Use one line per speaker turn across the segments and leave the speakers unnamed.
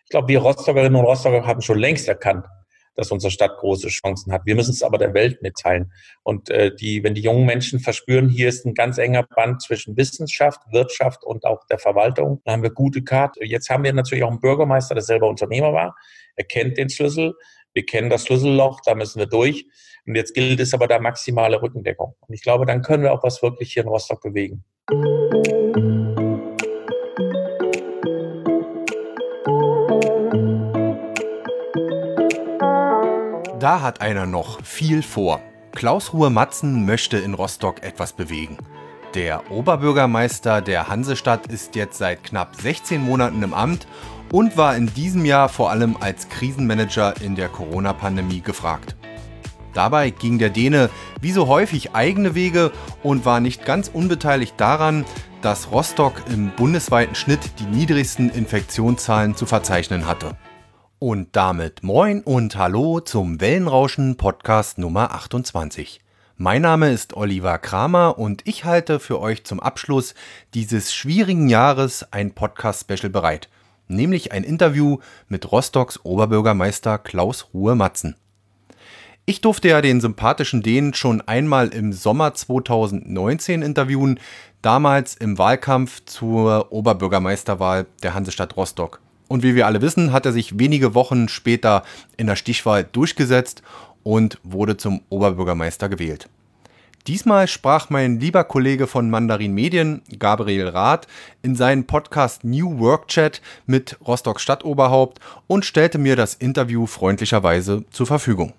Ich glaube, wir Rostockerinnen und Rostocker haben schon längst erkannt, dass unsere Stadt große Chancen hat. Wir müssen es aber der Welt mitteilen. Und wenn die jungen Menschen verspüren, hier ist ein ganz enger Band zwischen Wissenschaft, Wirtschaft und auch der Verwaltung, dann haben wir gute Karte. Jetzt haben wir natürlich auch einen Bürgermeister, der selber Unternehmer war. Er kennt den Schlüssel. Wir kennen das Schlüsselloch, da müssen wir durch. Und jetzt gilt es aber der maximale Rückendeckung. Und ich glaube, dann können wir auch was wirklich hier in Rostock bewegen.
Da hat einer noch viel vor. Klaus Ruhe-Matzen möchte in Rostock etwas bewegen. Der Oberbürgermeister der Hansestadt ist jetzt seit knapp 16 Monaten im Amt und war in diesem Jahr vor allem als Krisenmanager in der Corona-Pandemie gefragt. Dabei ging der Däne wie so häufig eigene Wege und war nicht ganz unbeteiligt daran, dass Rostock im bundesweiten Schnitt die niedrigsten Infektionszahlen zu verzeichnen hatte. Und damit moin und hallo zum Wellenrauschen Podcast Nummer 28. Mein Name ist Oliver Kramer und ich halte für euch zum Abschluss dieses schwierigen Jahres ein Podcast-Special bereit, nämlich ein Interview mit Rostocks Oberbürgermeister Klaus Ruhe-Matzen. Ich durfte ja den sympathischen Dänen schon einmal im Sommer 2019 interviewen, damals im Wahlkampf zur Oberbürgermeisterwahl der Hansestadt Rostock. Und wie wir alle wissen, hat er sich wenige Wochen später in der Stichwahl durchgesetzt und wurde zum Oberbürgermeister gewählt. Diesmal sprach mein lieber Kollege von Mandarin Medien, Gabriel Rath, in seinen Podcast New Work Chat mit Rostocks Stadtoberhaupt und stellte mir das Interview freundlicherweise zur Verfügung.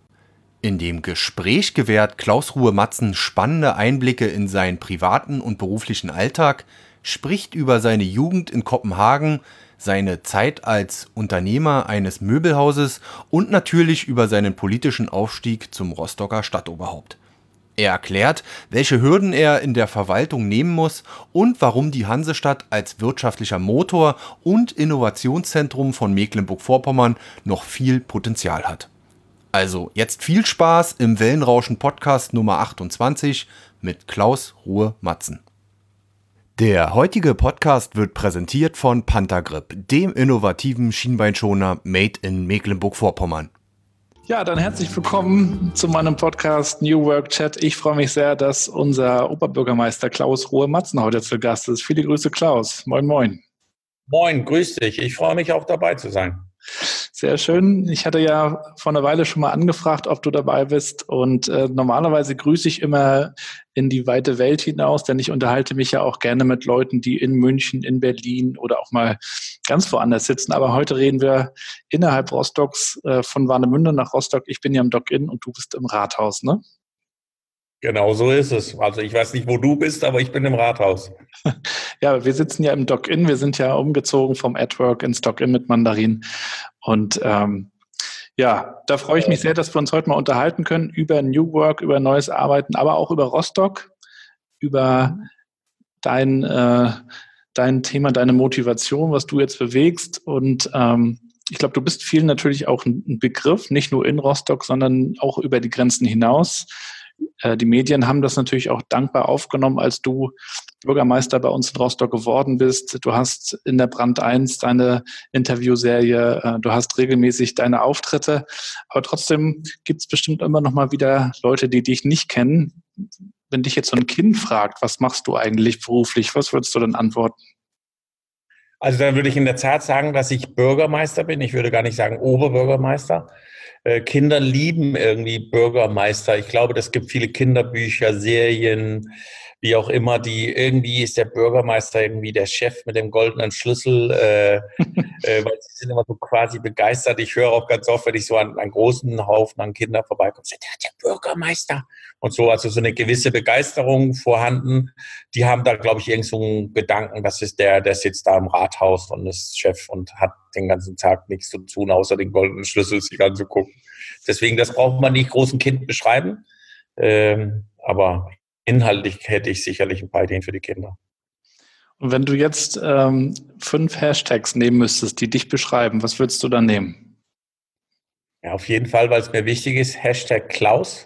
In dem Gespräch gewährt Klaus Ruhe-Matzen spannende Einblicke in seinen privaten und beruflichen Alltag, spricht über seine Jugend in Kopenhagen, seine Zeit als Unternehmer eines Möbelhauses und natürlich über seinen politischen Aufstieg zum Rostocker Stadtoberhaupt. Er erklärt, welche Hürden er in der Verwaltung nehmen muss und warum die Hansestadt als wirtschaftlicher Motor und Innovationszentrum von Mecklenburg-Vorpommern noch viel Potenzial hat. Also jetzt viel Spaß im Wellenrauschen Podcast Nummer 28 mit Klaus Ruhe-Matzen. Der heutige Podcast wird präsentiert von Panthergrip, dem innovativen Schienbeinschoner made in Mecklenburg-Vorpommern.
Ja, dann herzlich willkommen zu meinem Podcast New Work Chat. Ich freue mich sehr, dass unser Oberbürgermeister Klaus Ruhe-Matzen heute zu Gast ist. Viele Grüße, Klaus. Moin, moin.
Moin, grüß dich. Ich freue mich auch dabei zu sein.
Sehr schön. Ich hatte ja vor einer Weile schon mal angefragt, ob du dabei bist. Und normalerweise grüße ich immer in die weite Welt hinaus, denn ich unterhalte mich ja auch gerne mit Leuten, die in München, in Berlin oder auch mal ganz woanders sitzen. Aber heute reden wir innerhalb Rostocks, von Warnemünde nach Rostock. Ich bin ja im Dock-In und du bist im Rathaus, ne?
Genau so ist es. Also ich weiß nicht, wo du bist, aber ich bin im Rathaus.
Ja, wir sitzen ja im Dock-In. Wir sind ja umgezogen vom AdWork ins Dock-In mit Mandarin. Und ja, da freue ich mich sehr, dass wir uns heute mal unterhalten können über New Work, über neues Arbeiten, aber auch über Rostock, über dein Thema, deine Motivation, was du jetzt bewegst. Und ich glaube, du bist vielen natürlich auch ein Begriff, nicht nur in Rostock, sondern auch über die Grenzen hinaus. Die Medien haben das natürlich auch dankbar aufgenommen, als du Bürgermeister bei uns in Rostock geworden bist. Du hast in der Brand 1 deine Interviewserie, du hast regelmäßig deine Auftritte, aber trotzdem gibt es bestimmt immer noch mal wieder Leute, die dich nicht kennen. Wenn dich jetzt so ein Kind fragt, was machst du eigentlich beruflich, was würdest du dann antworten?
Also dann würde ich in der Tat sagen, dass ich Bürgermeister bin. Ich würde gar nicht sagen Oberbürgermeister. Kinder lieben irgendwie Bürgermeister. Ich glaube, es gibt viele Kinderbücher, Serien, wie auch immer, die irgendwie ist der Bürgermeister irgendwie der Chef mit dem goldenen Schlüssel, weil sie sind immer so quasi begeistert. Ich höre auch ganz oft, wenn ich so an einen großen Haufen an Kindern vorbeikomme, der Bürgermeister und so, also so eine gewisse Begeisterung vorhanden. Die haben da, glaube ich, irgend so einen Gedanken, das ist der sitzt da im Rathaus und ist Chef und hat den ganzen Tag nichts zu tun, außer den goldenen Schlüssel sich anzugucken. Deswegen, das braucht man nicht großen Kind beschreiben, aber inhaltlich hätte ich sicherlich ein paar Ideen für die Kinder.
Und wenn du jetzt 5 Hashtags nehmen müsstest, die dich beschreiben, was würdest du dann nehmen?
Ja, auf jeden Fall, weil es mir wichtig ist, Hashtag Klaus.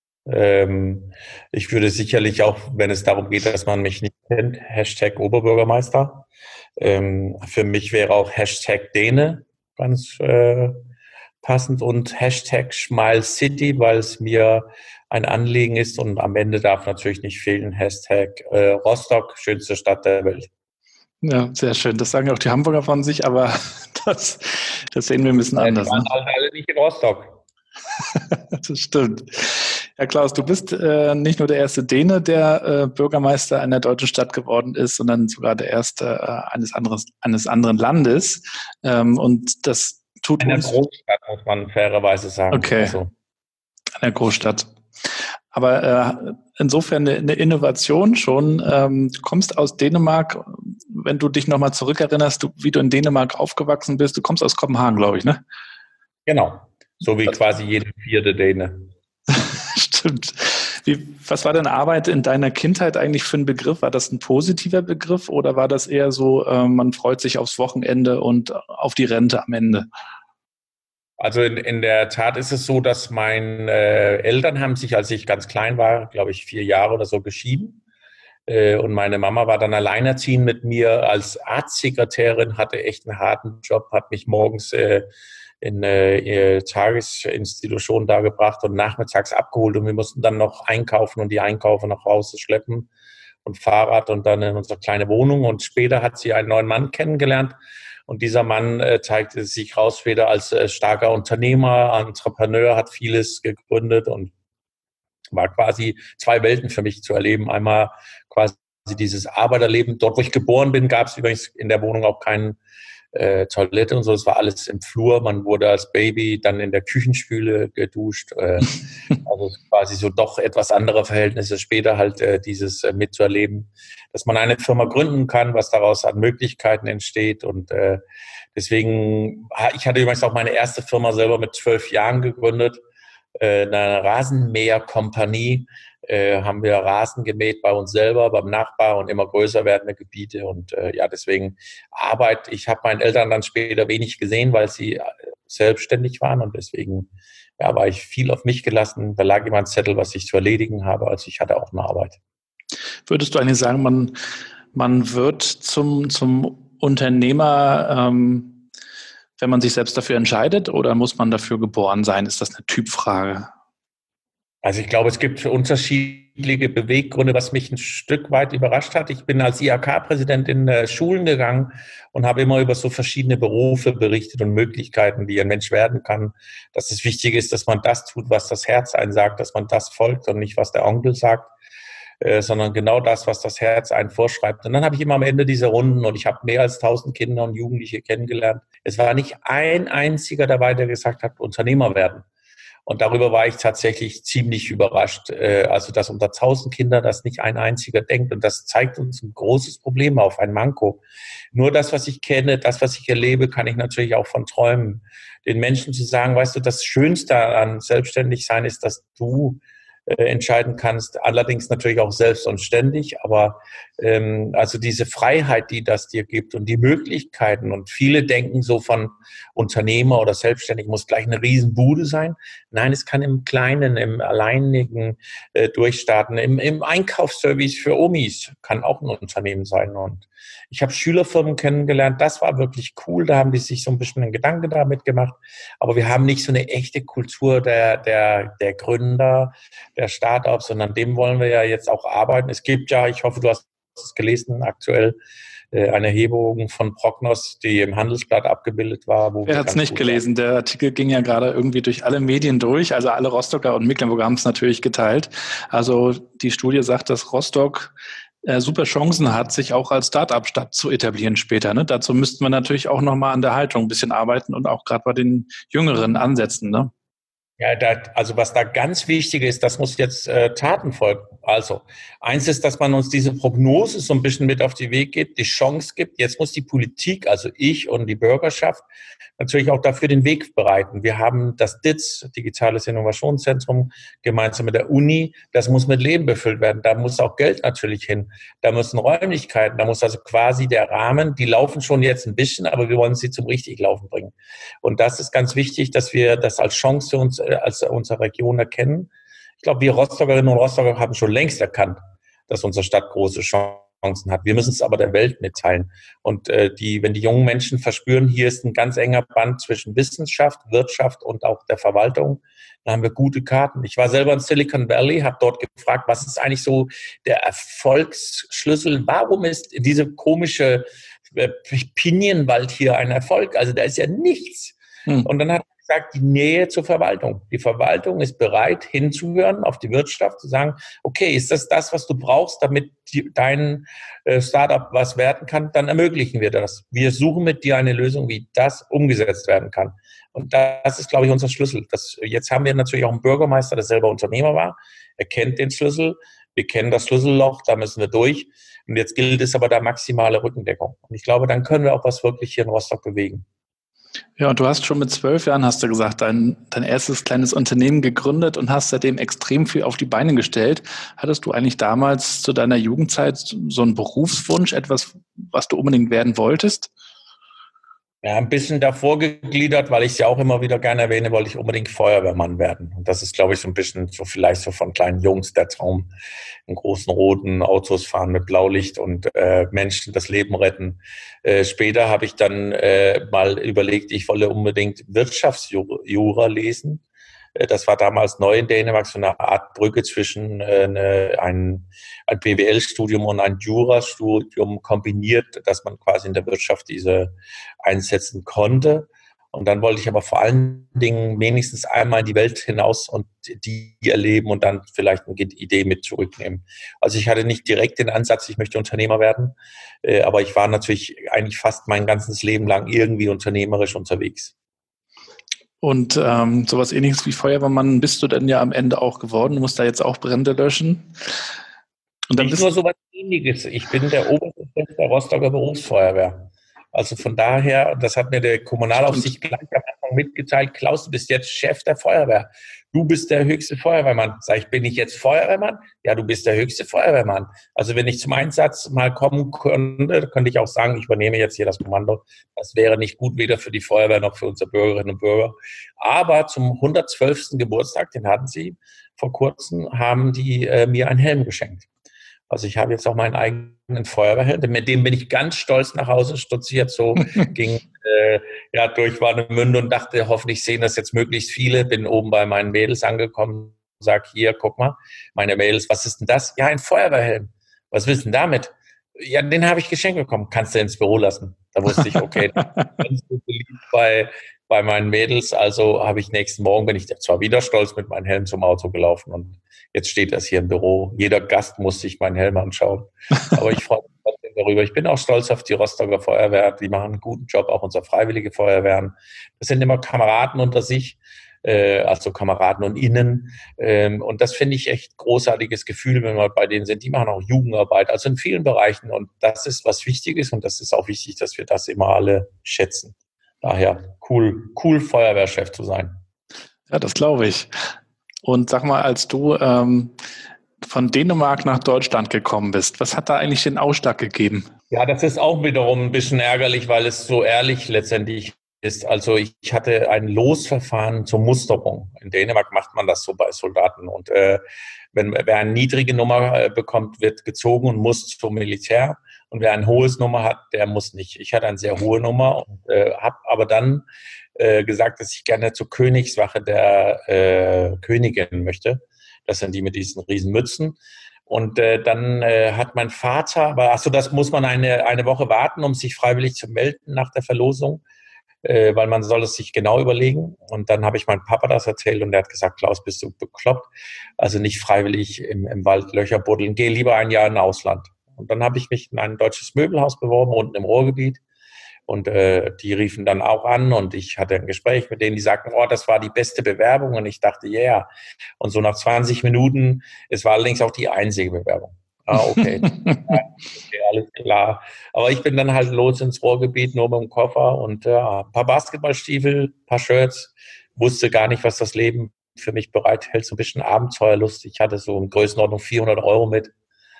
Ich würde sicherlich auch, wenn es darum geht, dass man mich nicht kennt, Hashtag Oberbürgermeister. Für mich wäre auch Hashtag Däne. ganz passend, und Hashtag Smile City, weil es mir ein Anliegen ist, und am Ende darf natürlich nicht fehlen Hashtag Rostock, schönste Stadt der Welt.
Ja, sehr schön. Das sagen auch die Hamburger von sich, aber das sehen wir ein bisschen anders.
Die waren halt alle nicht in Rostock.
Das stimmt. Ja, Klaus, du bist nicht nur der erste Däne, der Bürgermeister einer deutschen Stadt geworden ist, sondern sogar der erste eines anderen Landes. Und das tut
Einer
uns...
Großstadt, muss man fairerweise sagen.
Okay,
Also,
einer Großstadt. Aber insofern eine Innovation schon. Du kommst aus Dänemark, wenn du dich nochmal zurückerinnerst, wie du in Dänemark aufgewachsen bist. Du kommst aus Kopenhagen, glaube ich, ne?
genau, so wie quasi jede vierte Däne.
Stimmt. Was war deine Arbeit in deiner Kindheit eigentlich für ein Begriff? War das ein positiver Begriff oder war das eher so, man freut sich aufs Wochenende und auf die Rente am Ende?
Also in der Tat ist es so, dass meine Eltern haben sich, als ich ganz klein war, glaube ich 4 Jahre oder so, geschieden. Und meine Mama war dann alleinerziehend mit mir als Arztsekretärin, hatte echt einen harten Job, hat mich morgens in ihre Tagesinstitution da gebracht und nachmittags abgeholt, und wir mussten dann noch einkaufen und die Einkäufe nach Hause schleppen und Fahrrad und dann in unsere kleine Wohnung. Und später hat sie einen neuen Mann kennengelernt, und dieser Mann zeigte sich raus wieder als starker Unternehmer, Entrepreneur, hat vieles gegründet und war quasi 2 Welten für mich zu erleben. Einmal quasi dieses Arbeiterleben. Dort, wo ich geboren bin, gab es übrigens in der Wohnung auch keine Toilette und so. Es war alles im Flur. Man wurde als Baby dann in der Küchenspüle geduscht. Also quasi so doch etwas andere Verhältnisse. Später halt dieses mitzuerleben, dass man eine Firma gründen kann, was daraus an Möglichkeiten entsteht. Und deswegen, ich hatte übrigens auch meine erste Firma selber mit 12 Jahren gegründet. Eine Rasenmäherkompanie, haben wir Rasen gemäht bei uns selber, beim Nachbar, und immer größer werdende Gebiete. Und ja, deswegen Arbeit. Ich habe meinen Eltern dann später wenig gesehen, weil sie selbstständig waren, und deswegen ja, war ich viel auf mich gelassen. Da lag immer ein Zettel, was ich zu erledigen habe, also ich hatte auch eine Arbeit.
Würdest du eigentlich sagen, man wird zum Unternehmer, wenn man sich selbst dafür entscheidet, oder muss man dafür geboren sein? Ist das eine Typfrage?
Also ich glaube, es gibt unterschiedliche Beweggründe, was mich ein Stück weit überrascht hat. Ich bin als IHK-Präsident in Schulen gegangen und habe immer über so verschiedene Berufe berichtet und Möglichkeiten, wie ein Mensch werden kann. Dass es wichtig ist, dass man das tut, was das Herz einen sagt, dass man das folgt und nicht, was der Onkel sagt, sondern genau das, was das Herz einen vorschreibt. Und dann habe ich immer am Ende diese Runden, und ich habe mehr als 1000 Kinder und Jugendliche kennengelernt. Es war nicht ein einziger dabei, der gesagt hat, Unternehmer werden. Und darüber war ich tatsächlich ziemlich überrascht. Also, dass unter 1000 Kindern das nicht ein einziger denkt. Und das zeigt uns ein großes Problem auf, ein Manko. Nur das, was ich kenne, das, was ich erlebe, kann ich natürlich auch von träumen. Den Menschen zu sagen, weißt du, das Schönste an Selbstständigsein ist, dass du entscheiden kannst, allerdings natürlich auch selbst und ständig, aber also diese Freiheit, die das dir gibt und die Möglichkeiten, und viele denken so von Unternehmer oder Selbstständig muss gleich eine Riesenbude sein. Nein, es kann im Kleinen, im Alleinigen durchstarten, im Einkaufsservice für Omis kann auch ein Unternehmen sein. Und ich habe Schülerfirmen kennengelernt, das war wirklich cool, da haben die sich so ein bisschen einen Gedanke damit gemacht, aber wir haben nicht so eine echte Kultur der Gründer, der Startups, und an dem wollen wir ja jetzt auch arbeiten. Es gibt ja, ich hoffe, du hast es gelesen, aktuell eine Erhebung von Prognos, die im Handelsblatt abgebildet war.
Wer hat es nicht gelesen? Der Artikel ging ja gerade irgendwie durch alle Medien durch. Also alle Rostocker und Mecklenburger haben es natürlich geteilt. Also die Studie sagt, dass Rostock super Chancen hat, sich auch als Start-up-Stadt zu etablieren später. Ne? Dazu müssten wir natürlich auch nochmal an der Haltung ein bisschen arbeiten und auch gerade bei den Jüngeren ansetzen. Ne?
Ja, also was da ganz wichtig ist, das muss jetzt Taten folgen. Also eins ist, dass man uns diese Prognose so ein bisschen mit auf den Weg gibt, die Chance gibt. Jetzt muss die Politik, also ich und die Bürgerschaft, natürlich auch dafür den Weg bereiten. Wir haben das DIZ, Digitales Innovationszentrum, gemeinsam mit der Uni. Das muss mit Leben befüllt werden. Da muss auch Geld natürlich hin. Da müssen Räumlichkeiten, da muss also quasi der Rahmen, die laufen schon jetzt ein bisschen, aber wir wollen sie zum richtig Laufen bringen. Und das ist ganz wichtig, dass wir das als Chance für uns, als unsere Region erkennen. Ich glaube, wir Rostockerinnen und Rostocker haben schon längst erkannt, dass unsere Stadt große Chancen Chancen hat. Wir müssen es aber der Welt mitteilen. Und wenn die jungen Menschen verspüren, hier ist ein ganz enger Band zwischen Wissenschaft, Wirtschaft und auch der Verwaltung, dann haben wir gute Karten. Ich war selber in Silicon Valley, habe dort gefragt, was ist eigentlich so der Erfolgsschlüssel? Warum ist diese komische Pinienwald hier ein Erfolg? Also da ist ja nichts. Und dann hat er gesagt, die Nähe zur Verwaltung. Die Verwaltung ist bereit, hinzuhören auf die Wirtschaft, zu sagen, okay, ist das, was du brauchst, damit dein Startup was werden kann, dann ermöglichen wir das. Wir suchen mit dir eine Lösung, wie das umgesetzt werden kann. Und das ist, glaube ich, unser Schlüssel. Jetzt haben wir natürlich auch einen Bürgermeister, der selber Unternehmer war. Er kennt den Schlüssel. Wir kennen das Schlüsselloch, da müssen wir durch. Und jetzt gilt es aber der maximale Rückendeckung. Und ich glaube, dann können wir auch was wirklich hier in Rostock bewegen.
Ja, und du hast schon mit 12 Jahren, hast du gesagt, dein erstes kleines Unternehmen gegründet und hast seitdem extrem viel auf die Beine gestellt. Hattest du eigentlich damals zu deiner Jugendzeit so einen Berufswunsch, etwas, was du unbedingt werden wolltest?
Ja, ein bisschen davor gegliedert, weil ich es ja auch immer wieder gerne erwähne, wollte ich unbedingt Feuerwehrmann werden. Und das ist, glaube ich, so ein bisschen so vielleicht so von kleinen Jungs der Traum, in großen roten Autos fahren mit Blaulicht und Menschen das Leben retten. Später habe ich dann mal überlegt, ich wolle unbedingt Wirtschaftsjura lesen. Das war damals neu in Dänemark, so eine Art Brücke zwischen ein BWL-Studium und ein Jurastudium kombiniert, dass man quasi in der Wirtschaft diese einsetzen konnte. Und dann wollte ich aber vor allen Dingen wenigstens einmal in die Welt hinaus und die erleben und dann vielleicht eine Idee mit zurücknehmen. Also ich hatte nicht direkt den Ansatz, ich möchte Unternehmer werden, aber ich war natürlich eigentlich fast mein ganzes Leben lang irgendwie unternehmerisch unterwegs.
Und sowas Ähnliches wie Feuerwehrmann bist du dann ja am Ende auch geworden. Du musst da jetzt auch Brände löschen.
Und dann nicht nur sowas Ähnliches. Ich bin der oberste Chef der Rostocker Berufsfeuerwehr. Also von daher, das hat mir der Kommunalaufsicht gleich am Anfang mitgeteilt, Klaus, du bist jetzt Chef der Feuerwehr. Du bist der höchste Feuerwehrmann. Sag ich, bin ich jetzt Feuerwehrmann? Ja, du bist der höchste Feuerwehrmann. Also wenn ich zum Einsatz mal kommen könnte, könnte ich auch sagen, ich übernehme jetzt hier das Kommando. Das wäre nicht gut, weder für die Feuerwehr noch für unsere Bürgerinnen und Bürger. Aber zum 112. Geburtstag, den hatten sie vor kurzem, haben die mir einen Helm geschenkt. Also ich habe jetzt auch meinen eigenen Feuerwehrhelm, mit dem bin ich ganz stolz nach Hause stolziert, so ging durch Warnemünde und dachte, hoffentlich sehen das jetzt möglichst viele. Bin oben bei meinen Mädels angekommen, sag hier, guck mal, meine Mädels, was ist denn das? Ja, ein Feuerwehrhelm. Was willst du denn damit? Ja, den habe ich geschenkt bekommen. Kannst du ins Büro lassen? Da wusste ich, okay, ganz gut beliebt bei meinen Mädels. Also habe ich nächsten Morgen, bin ich zwar wieder stolz mit meinem Helm zum Auto gelaufen und jetzt steht das hier im Büro. Jeder Gast muss sich meinen Helm anschauen. Aber ich freue mich trotzdem darüber. Ich bin auch stolz auf die Rostocker Feuerwehr. Die machen einen guten Job, auch unsere freiwillige Feuerwehren. Das sind immer Kameraden unter sich, also Kameraden und Innen. Und das finde ich echt großartiges Gefühl, wenn wir bei denen sind. Die machen auch Jugendarbeit, also in vielen Bereichen. Und das ist was Wichtiges und das ist auch wichtig, dass wir das immer alle schätzen. Daher cool Feuerwehrchef zu sein.
Ja, das glaube ich. Und sag mal, als du von Dänemark nach Deutschland gekommen bist, was hat da eigentlich den Ausschlag gegeben?
Ja, das ist auch wiederum ein bisschen ärgerlich, weil es so ehrlich letztendlich ist. Also ich hatte ein Losverfahren zur Musterung. In Dänemark macht man das so bei Soldaten. Und wer eine niedrige Nummer bekommt, wird gezogen und muss zum Militär. Und wer ein hohes Nummer hat, der muss nicht. Ich hatte eine sehr hohe Nummer und habe aber dann gesagt, dass ich gerne zur Königswache der Königin möchte. Das sind die mit diesen riesen Mützen. Und dann hat mein Vater, das muss man eine Woche warten, um sich freiwillig zu melden nach der Verlosung, weil man soll es sich genau überlegen. Und dann habe ich meinem Papa das erzählt und der hat gesagt, Klaus, bist du bekloppt? Also nicht freiwillig im Wald Löcher buddeln, geh lieber ein Jahr in Ausland. Und dann habe ich mich in ein deutsches Möbelhaus beworben, unten im Ruhrgebiet. Und die riefen dann auch an und ich hatte ein Gespräch mit denen, die sagten, oh, das war die beste Bewerbung. Und ich dachte, ja. Yeah. Und so nach 20 Minuten, es war allerdings auch die einzige Bewerbung. Okay. Okay, alles klar. Aber ich bin dann halt los ins Ruhrgebiet, nur mit dem Koffer und ein paar Basketballstiefel, ein paar Shirts. Wusste gar nicht, was das Leben für mich bereithält. So ein bisschen Abenteuerlust. Ich hatte so in Größenordnung 400 € mit.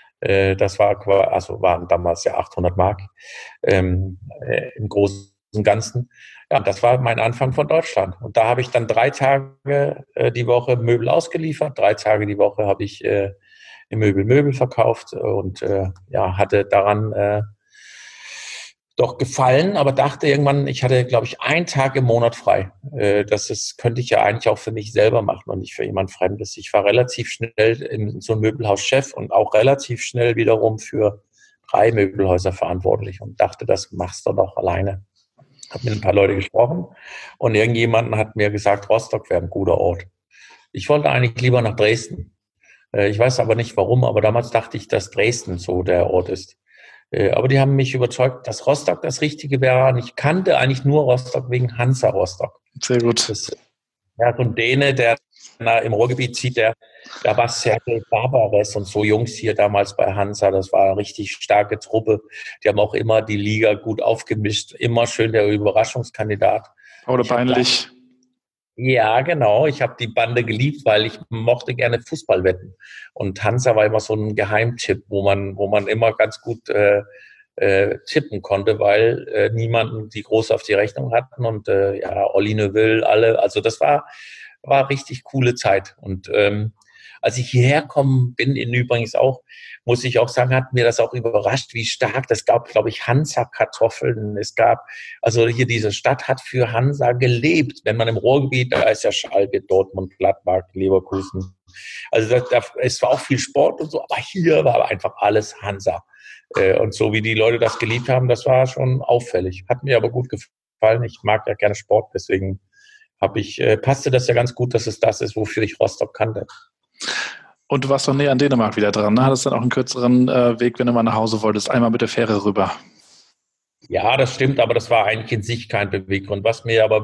Das waren damals ja 800 Mark im Großen und Ganzen. Ja, das war mein Anfang von Deutschland. Und da habe ich dann 3 Tage die Woche Möbel ausgeliefert. 3 Tage die Woche habe ich im Möbel verkauft und hatte daran doch gefallen, aber dachte irgendwann, ich hatte, glaube ich, einen Tag im Monat frei. Könnte ich ja eigentlich auch für mich selber machen und nicht für jemand Fremdes. Ich war relativ schnell in so einem Möbelhaus Chef und auch relativ schnell wiederum für 3 Möbelhäuser verantwortlich und dachte, das machst du doch alleine. Habe mit ein paar Leuten gesprochen und irgendjemanden hat mir gesagt, Rostock wäre ein guter Ort. Ich wollte eigentlich lieber nach Dresden. Ich weiß aber nicht warum, aber damals dachte ich, dass Dresden so der Ort ist. Aber die haben mich überzeugt, dass Rostock das Richtige wäre. Und ich kannte eigentlich nur Rostock wegen Hansa Rostock.
Sehr gut.
Das, ja, so ein Däne, der im Ruhrgebiet zieht, da war Sergej Barbares und so Jungs hier damals bei Hansa. Das war eine richtig starke Truppe. Die haben auch immer die Liga gut aufgemischt. Immer schön der Überraschungskandidat.
Oder peinlich.
Ja, genau. Ich habe die Bande geliebt, weil ich mochte gerne Fußball wetten. Und Hansa war immer so ein Geheimtipp, wo man immer ganz gut tippen konnte, weil niemanden die groß auf die Rechnung hatten. Und Olli Neuville, alle. Also das war richtig coole Zeit. Und als ich hierher gekommen bin, übrigens auch, muss ich auch sagen, hat mir das auch überrascht, wie stark, das gab, glaube ich, Hansa-Kartoffeln. Also hier diese Stadt hat für Hansa gelebt. Wenn man im Ruhrgebiet, da ist ja Schalke, Dortmund, Gladbach, Leverkusen. Also es war auch viel Sport und so, aber hier war einfach alles Hansa. Und so wie die Leute das geliebt haben, das war schon auffällig. Hat mir aber gut gefallen. Ich mag ja gerne Sport, deswegen passte das ja ganz gut, dass es das ist, wofür ich Rostock kannte.
Und du warst doch näher an Dänemark wieder dran, ne? Hattest dann auch einen kürzeren Weg, wenn du mal nach Hause wolltest, einmal mit der Fähre rüber.
Ja, das stimmt, aber das war eigentlich in sich kein Beweggrund. Was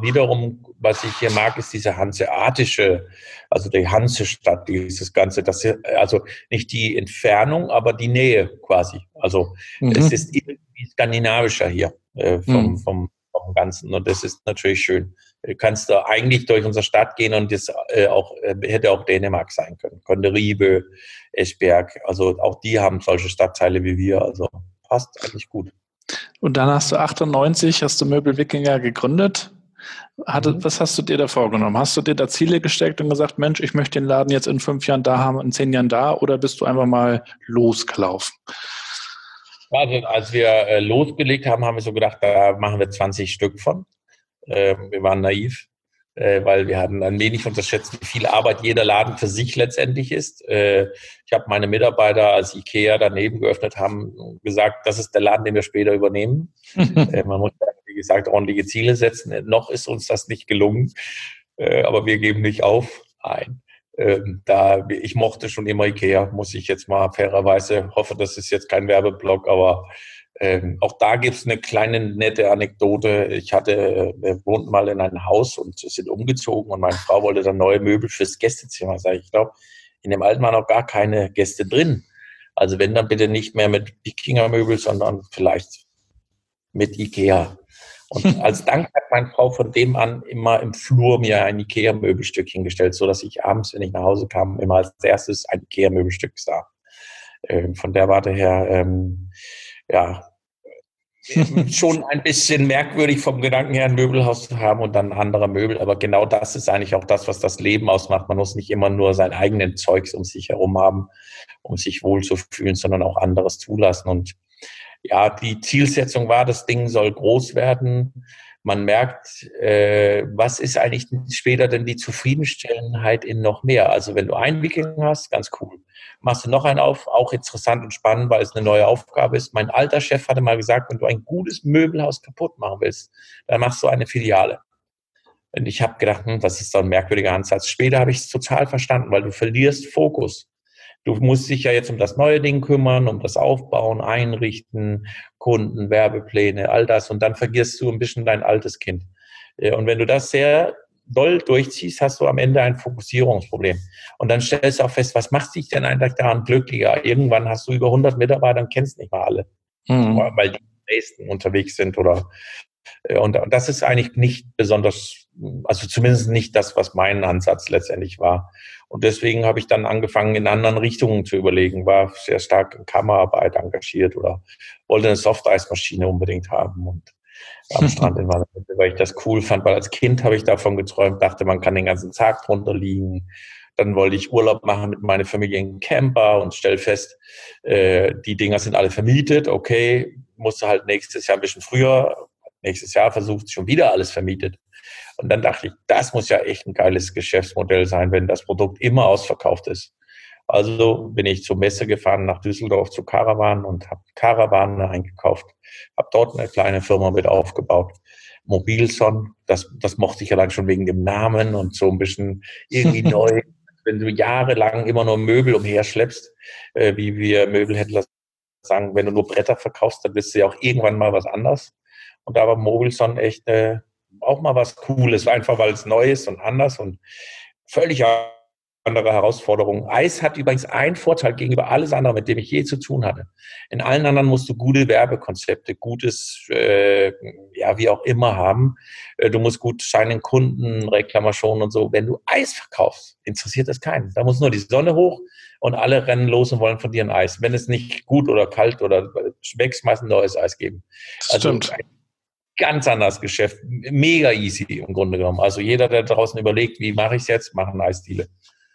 ich hier mag, ist diese hanseatische, also die Hansestadt, dieses Ganze, also nicht die Entfernung, aber die Nähe quasi. Also es ist irgendwie skandinavischer hier vom Ganzen und das ist natürlich schön. Du kannst da eigentlich durch unsere Stadt gehen und das hätte auch Dänemark sein können. Könnte Ribe, Esbjerg, also auch die haben solche Stadtteile wie wir, also passt eigentlich gut.
Und dann hast du Möbel Wikinger gegründet. Was hast du dir da vorgenommen? Hast du dir da Ziele gesteckt und gesagt, Mensch, ich möchte den Laden jetzt in 5 Jahren da haben, in 10 Jahren da, oder bist du einfach mal losgelaufen?
Also als wir losgelegt haben, haben wir so gedacht, da machen wir 20 Stück von. Wir waren naiv, weil wir hatten ein wenig unterschätzt, wie viel Arbeit jeder Laden für sich letztendlich ist. Ich habe meine Mitarbeiter, als IKEA daneben geöffnet haben, gesagt, das ist der Laden, den wir später übernehmen. Man muss, wie gesagt, ordentliche Ziele setzen. Noch ist uns das nicht gelungen, aber wir geben nicht auf. Nein. Ich mochte schon immer IKEA, muss ich jetzt mal fairerweise, hoffe, das ist jetzt kein Werbeblock, aber auch da gibt es eine kleine nette Anekdote. Wir wohnten mal in einem Haus und sind umgezogen und meine Frau wollte dann neue Möbel fürs Gästezimmer. Ich glaube, in dem alten waren noch gar keine Gäste drin. Also wenn, dann bitte nicht mehr mit Wikinger-Möbel, sondern vielleicht mit IKEA. Und als Dank hat meine Frau von dem an immer im Flur mir ein IKEA-Möbelstück hingestellt, sodass ich abends, wenn ich nach Hause kam, immer als erstes ein IKEA-Möbelstück sah. Von der Warte her, schon ein bisschen merkwürdig vom Gedanken her, ein Möbelhaus zu haben und dann andere Möbel. Aber genau das ist eigentlich auch das, was das Leben ausmacht. Man muss nicht immer nur sein eigenes Zeugs um sich herum haben, um sich wohl zu fühlen, sondern auch anderes zulassen. Und ja, die Zielsetzung war, das Ding soll groß werden. Man merkt, was ist eigentlich später denn die Zufriedenstellenheit in noch mehr? Also wenn du einen Wikinger hast, ganz cool. Machst du noch einen auf, auch interessant und spannend, weil es eine neue Aufgabe ist. Mein alter Chef hatte mal gesagt, wenn du ein gutes Möbelhaus kaputt machen willst, dann machst du eine Filiale. Und ich habe gedacht, das ist so ein merkwürdiger Ansatz. Später habe ich es total verstanden, weil du verlierst Fokus. Du musst dich ja jetzt um das neue Ding kümmern, um das Aufbauen, Einrichten, Kunden, Werbepläne, all das. Und dann vergisst du ein bisschen dein altes Kind. Und wenn du das sehr doll durchziehst, hast du am Ende ein Fokussierungsproblem. Und dann stellst du auch fest, was macht dich denn eigentlich daran glücklicher? Irgendwann hast du über 100 Mitarbeiter und kennst nicht mal alle, weil die nächsten unterwegs sind und das ist eigentlich nicht besonders, also zumindest nicht das, was mein Ansatz letztendlich war. Und deswegen habe ich dann angefangen, in anderen Richtungen zu überlegen, war sehr stark in Kammerarbeit engagiert oder wollte eine Softeismaschine unbedingt haben und am Strand in Warnemünde, weil ich das cool fand, weil als Kind habe ich davon geträumt, dachte, man kann den ganzen Tag drunter liegen. Dann wollte ich Urlaub machen mit meiner Familie in Camper und stell fest, die Dinger sind alle vermietet. Okay, musste halt nächstes Jahr ein bisschen früher. Nächstes Jahr versucht schon wieder alles vermietet. Und dann dachte ich, das muss ja echt ein geiles Geschäftsmodell sein, wenn das Produkt immer ausverkauft ist. Also bin ich zur Messe gefahren nach Düsseldorf zu Caravan und habe Caravan eingekauft, habe dort eine kleine Firma mit aufgebaut. Mobilson, das mochte ich allein schon wegen dem Namen und so ein bisschen irgendwie neu. Wenn du jahrelang immer nur Möbel umherschleppst, wie wir Möbelhändler sagen, wenn du nur Bretter verkaufst, dann bist du ja auch irgendwann mal was anderes. Und da war Mobilson echt auch mal was Cooles, einfach weil es neu ist und anders und völlig andere Herausforderungen. Eis hat übrigens einen Vorteil gegenüber alles andere, mit dem ich je zu tun hatte. In allen anderen musst du gute Werbekonzepte, gutes, wie auch immer haben. Du musst gut scheinen Kunden, Reklamationen und so. Wenn du Eis verkaufst, interessiert das keinen. Da muss nur die Sonne hoch und alle rennen los und wollen von dir ein Eis. Wenn es nicht gut oder kalt oder wächst, meist ein neues Eis geben.
Stimmt.
Also ganz anderes Geschäft, mega easy im Grunde genommen. Also jeder, der draußen überlegt, wie mache ich es jetzt, machen Eisdiele.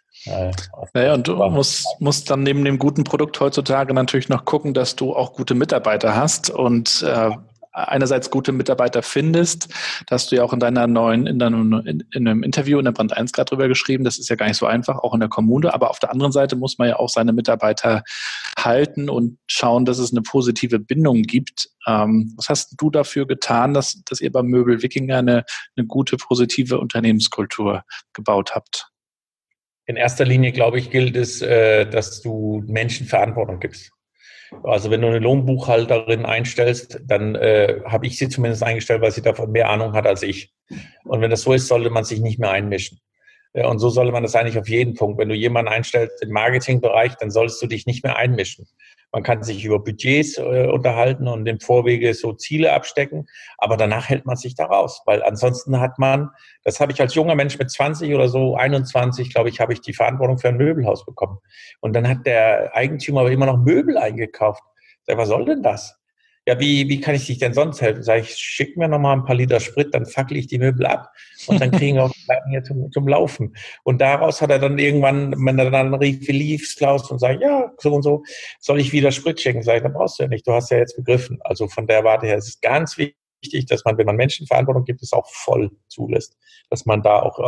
Naja, und du musst dann neben dem guten Produkt heutzutage natürlich noch gucken, dass du auch gute Mitarbeiter hast und einerseits gute Mitarbeiter findest. Da hast du ja auch in einem Interview in der Brand 1 gerade drüber geschrieben. Das ist ja gar nicht so einfach, auch in der Kommune. Aber auf der anderen Seite muss man ja auch seine Mitarbeiter halten und schauen, dass es eine positive Bindung gibt. Was hast du dafür getan, dass ihr beim Möbel Wikinger eine gute, positive Unternehmenskultur gebaut habt?
In erster Linie, glaube ich, gilt es, dass du Menschen Verantwortung gibst. Also wenn du eine Lohnbuchhalterin einstellst, dann habe ich sie zumindest eingestellt, weil sie davon mehr Ahnung hat als ich. Und wenn das so ist, sollte man sich nicht mehr einmischen. Und so sollte man das eigentlich auf jeden Punkt. Wenn du jemanden einstellst im Marketingbereich, dann solltest du dich nicht mehr einmischen. Man kann sich über Budgets unterhalten und im Vorwege so Ziele abstecken, aber danach hält man sich da raus, weil ansonsten hat man, das habe ich als junger Mensch mit 20 oder so, 21, glaube ich, habe ich die Verantwortung für ein Möbelhaus bekommen. Und dann hat der Eigentümer aber immer noch Möbel eingekauft. Sag, was soll denn das? Ja, wie kann ich dich denn sonst helfen? Sag ich, schick mir noch mal ein paar Liter Sprit, dann fackel ich die Möbel ab und dann kriegen wir auch die hier zum Laufen. Und daraus hat er dann irgendwann, wenn er dann rief, wie lief's, Klaus, und sagt, ja, so und so, soll ich wieder Sprit schicken? Sag ich, dann brauchst du ja nicht, du hast ja jetzt begriffen. Also von der Warte her ist es ganz wichtig, dass man, wenn man Menschen Verantwortung gibt, es auch voll zulässt. Dass man da auch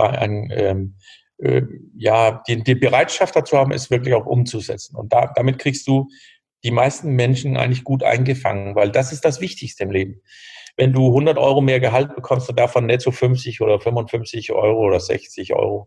die Bereitschaft dazu haben, es wirklich auch umzusetzen. Und damit kriegst du die meisten Menschen eigentlich gut eingefangen, weil das ist das Wichtigste im Leben. Wenn du 100 Euro mehr Gehalt bekommst und davon netto 50 oder 55 Euro oder 60 Euro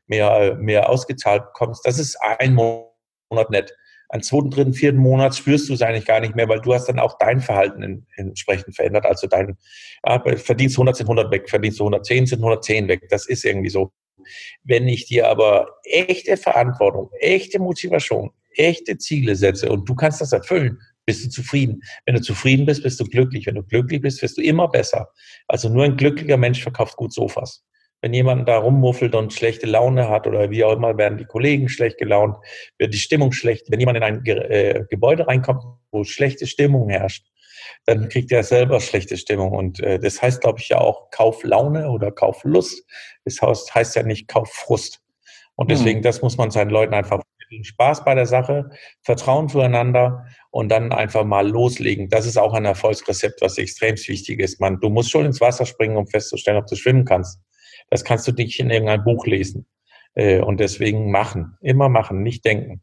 mehr ausgezahlt bekommst, das ist ein Monat nett. Am zweiten, dritten, vierten Monat spürst du es eigentlich gar nicht mehr, weil du hast dann auch dein Verhalten entsprechend verändert. Also verdienst 100 sind 100 weg, verdienst du 110 sind 110 weg. Das ist irgendwie so. Wenn ich dir aber echte Verantwortung, echte Motivation, echte Ziele setze und du kannst das erfüllen, bist du zufrieden. Wenn du zufrieden bist, bist du glücklich. Wenn du glücklich bist, wirst du immer besser. Also nur ein glücklicher Mensch verkauft gut Sofas. Wenn jemand da rummuffelt und schlechte Laune hat oder wie auch immer, werden die Kollegen schlecht gelaunt, wird die Stimmung schlecht. Wenn jemand in ein Gebäude reinkommt, wo schlechte Stimmung herrscht, dann kriegt er selber schlechte Stimmung. Und das heißt, glaube ich, ja auch Kauflaune oder Kauflust. Das heißt ja nicht Kauffrust. Und deswegen, das muss man seinen Leuten einfach Spaß bei der Sache, Vertrauen zueinander und dann einfach mal loslegen. Das ist auch ein Erfolgsrezept, was extrem wichtig ist. Du musst schon ins Wasser springen, um festzustellen, ob du schwimmen kannst. Das kannst du nicht in irgendeinem Buch lesen. Und deswegen machen, immer machen, nicht denken.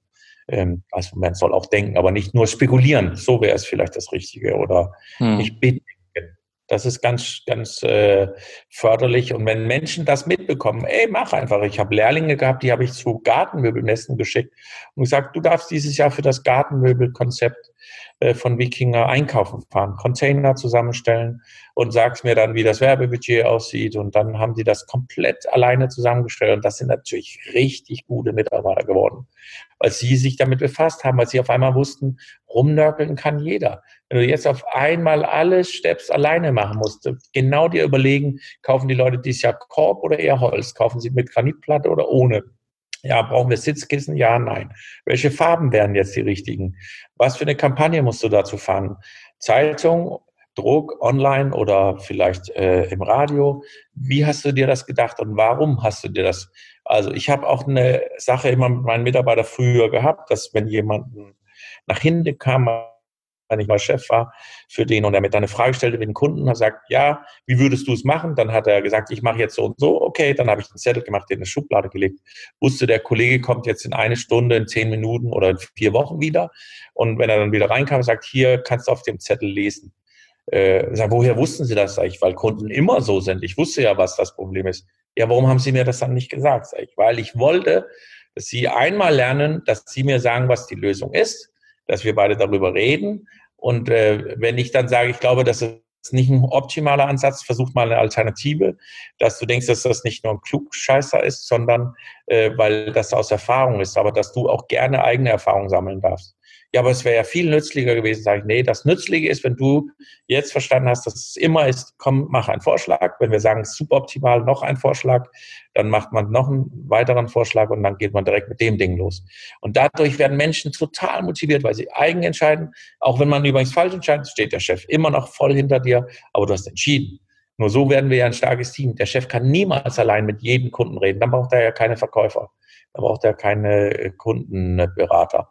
Also man soll auch denken, aber nicht nur spekulieren. So wäre es vielleicht das Richtige. Oder nicht mitdenken. Das ist ganz, ganz förderlich. Und wenn Menschen das mitbekommen, mach einfach. Ich habe Lehrlinge gehabt, die habe ich zu Gartenmöbelmessen geschickt und gesagt, du darfst dieses Jahr für das Gartenmöbelkonzept von Wikinger einkaufen fahren, Container zusammenstellen und sagst mir dann, wie das Werbebudget aussieht. Und dann haben die das komplett alleine zusammengestellt. Und das sind natürlich richtig gute Mitarbeiter geworden, weil sie sich damit befasst haben, weil sie auf einmal wussten, rumnörkeln kann jeder. Wenn du jetzt auf einmal alle Steps alleine machen musst, genau dir überlegen, kaufen die Leute dieses Jahr Korb oder eher Holz? Kaufen sie mit Granitplatte oder ohne? Ja, brauchen wir Sitzkissen? Ja, nein. Welche Farben wären jetzt die richtigen? Was für eine Kampagne musst du dazu fahren? Zeitung, Druck, online oder vielleicht im Radio? Wie hast du dir das gedacht und warum hast du dir das Also ich habe auch eine Sache immer mit meinen Mitarbeitern früher gehabt, dass wenn jemand nach hinten kam, wenn ich mal Chef war für den und er mir dann eine Frage stellte mit dem Kunden, er sagt, ja, wie würdest du es machen? Dann hat er gesagt, ich mache jetzt so und so. Okay, dann habe ich einen Zettel gemacht, den in eine Schublade gelegt. Wusste, der Kollege kommt jetzt in 1 Stunde, in 10 Minuten oder in 4 Wochen wieder. Und wenn er dann wieder reinkam, sagt, hier kannst du auf dem Zettel lesen. Sag, woher wussten Sie das? Sag ich, weil Kunden immer so sind. Ich wusste ja, was das Problem ist. Ja, warum haben Sie mir das dann nicht gesagt? Sag ich, weil ich wollte, dass Sie einmal lernen, dass Sie mir sagen, was die Lösung ist, dass wir beide darüber reden. Und wenn ich dann sage, ich glaube, das ist nicht ein optimaler Ansatz, versuch mal eine Alternative, dass du denkst, dass das nicht nur ein Klugscheißer ist, sondern weil das aus Erfahrung ist, aber dass du auch gerne eigene Erfahrungen sammeln darfst. Ja, aber es wäre ja viel nützlicher gewesen, sage ich, nee, das Nützliche ist, wenn du jetzt verstanden hast, dass es immer ist, komm, mach einen Vorschlag. Wenn wir sagen, suboptimal, noch ein Vorschlag, dann macht man noch einen weiteren Vorschlag und dann geht man direkt mit dem Ding los. Und dadurch werden Menschen total motiviert, weil sie eigen entscheiden. Auch wenn man übrigens falsch entscheidet, steht der Chef immer noch voll hinter dir, aber du hast entschieden. Nur so werden wir ja ein starkes Team. Der Chef kann niemals allein mit jedem Kunden reden. Dann braucht er ja keine Verkäufer. Dann braucht er keine Kundenberater.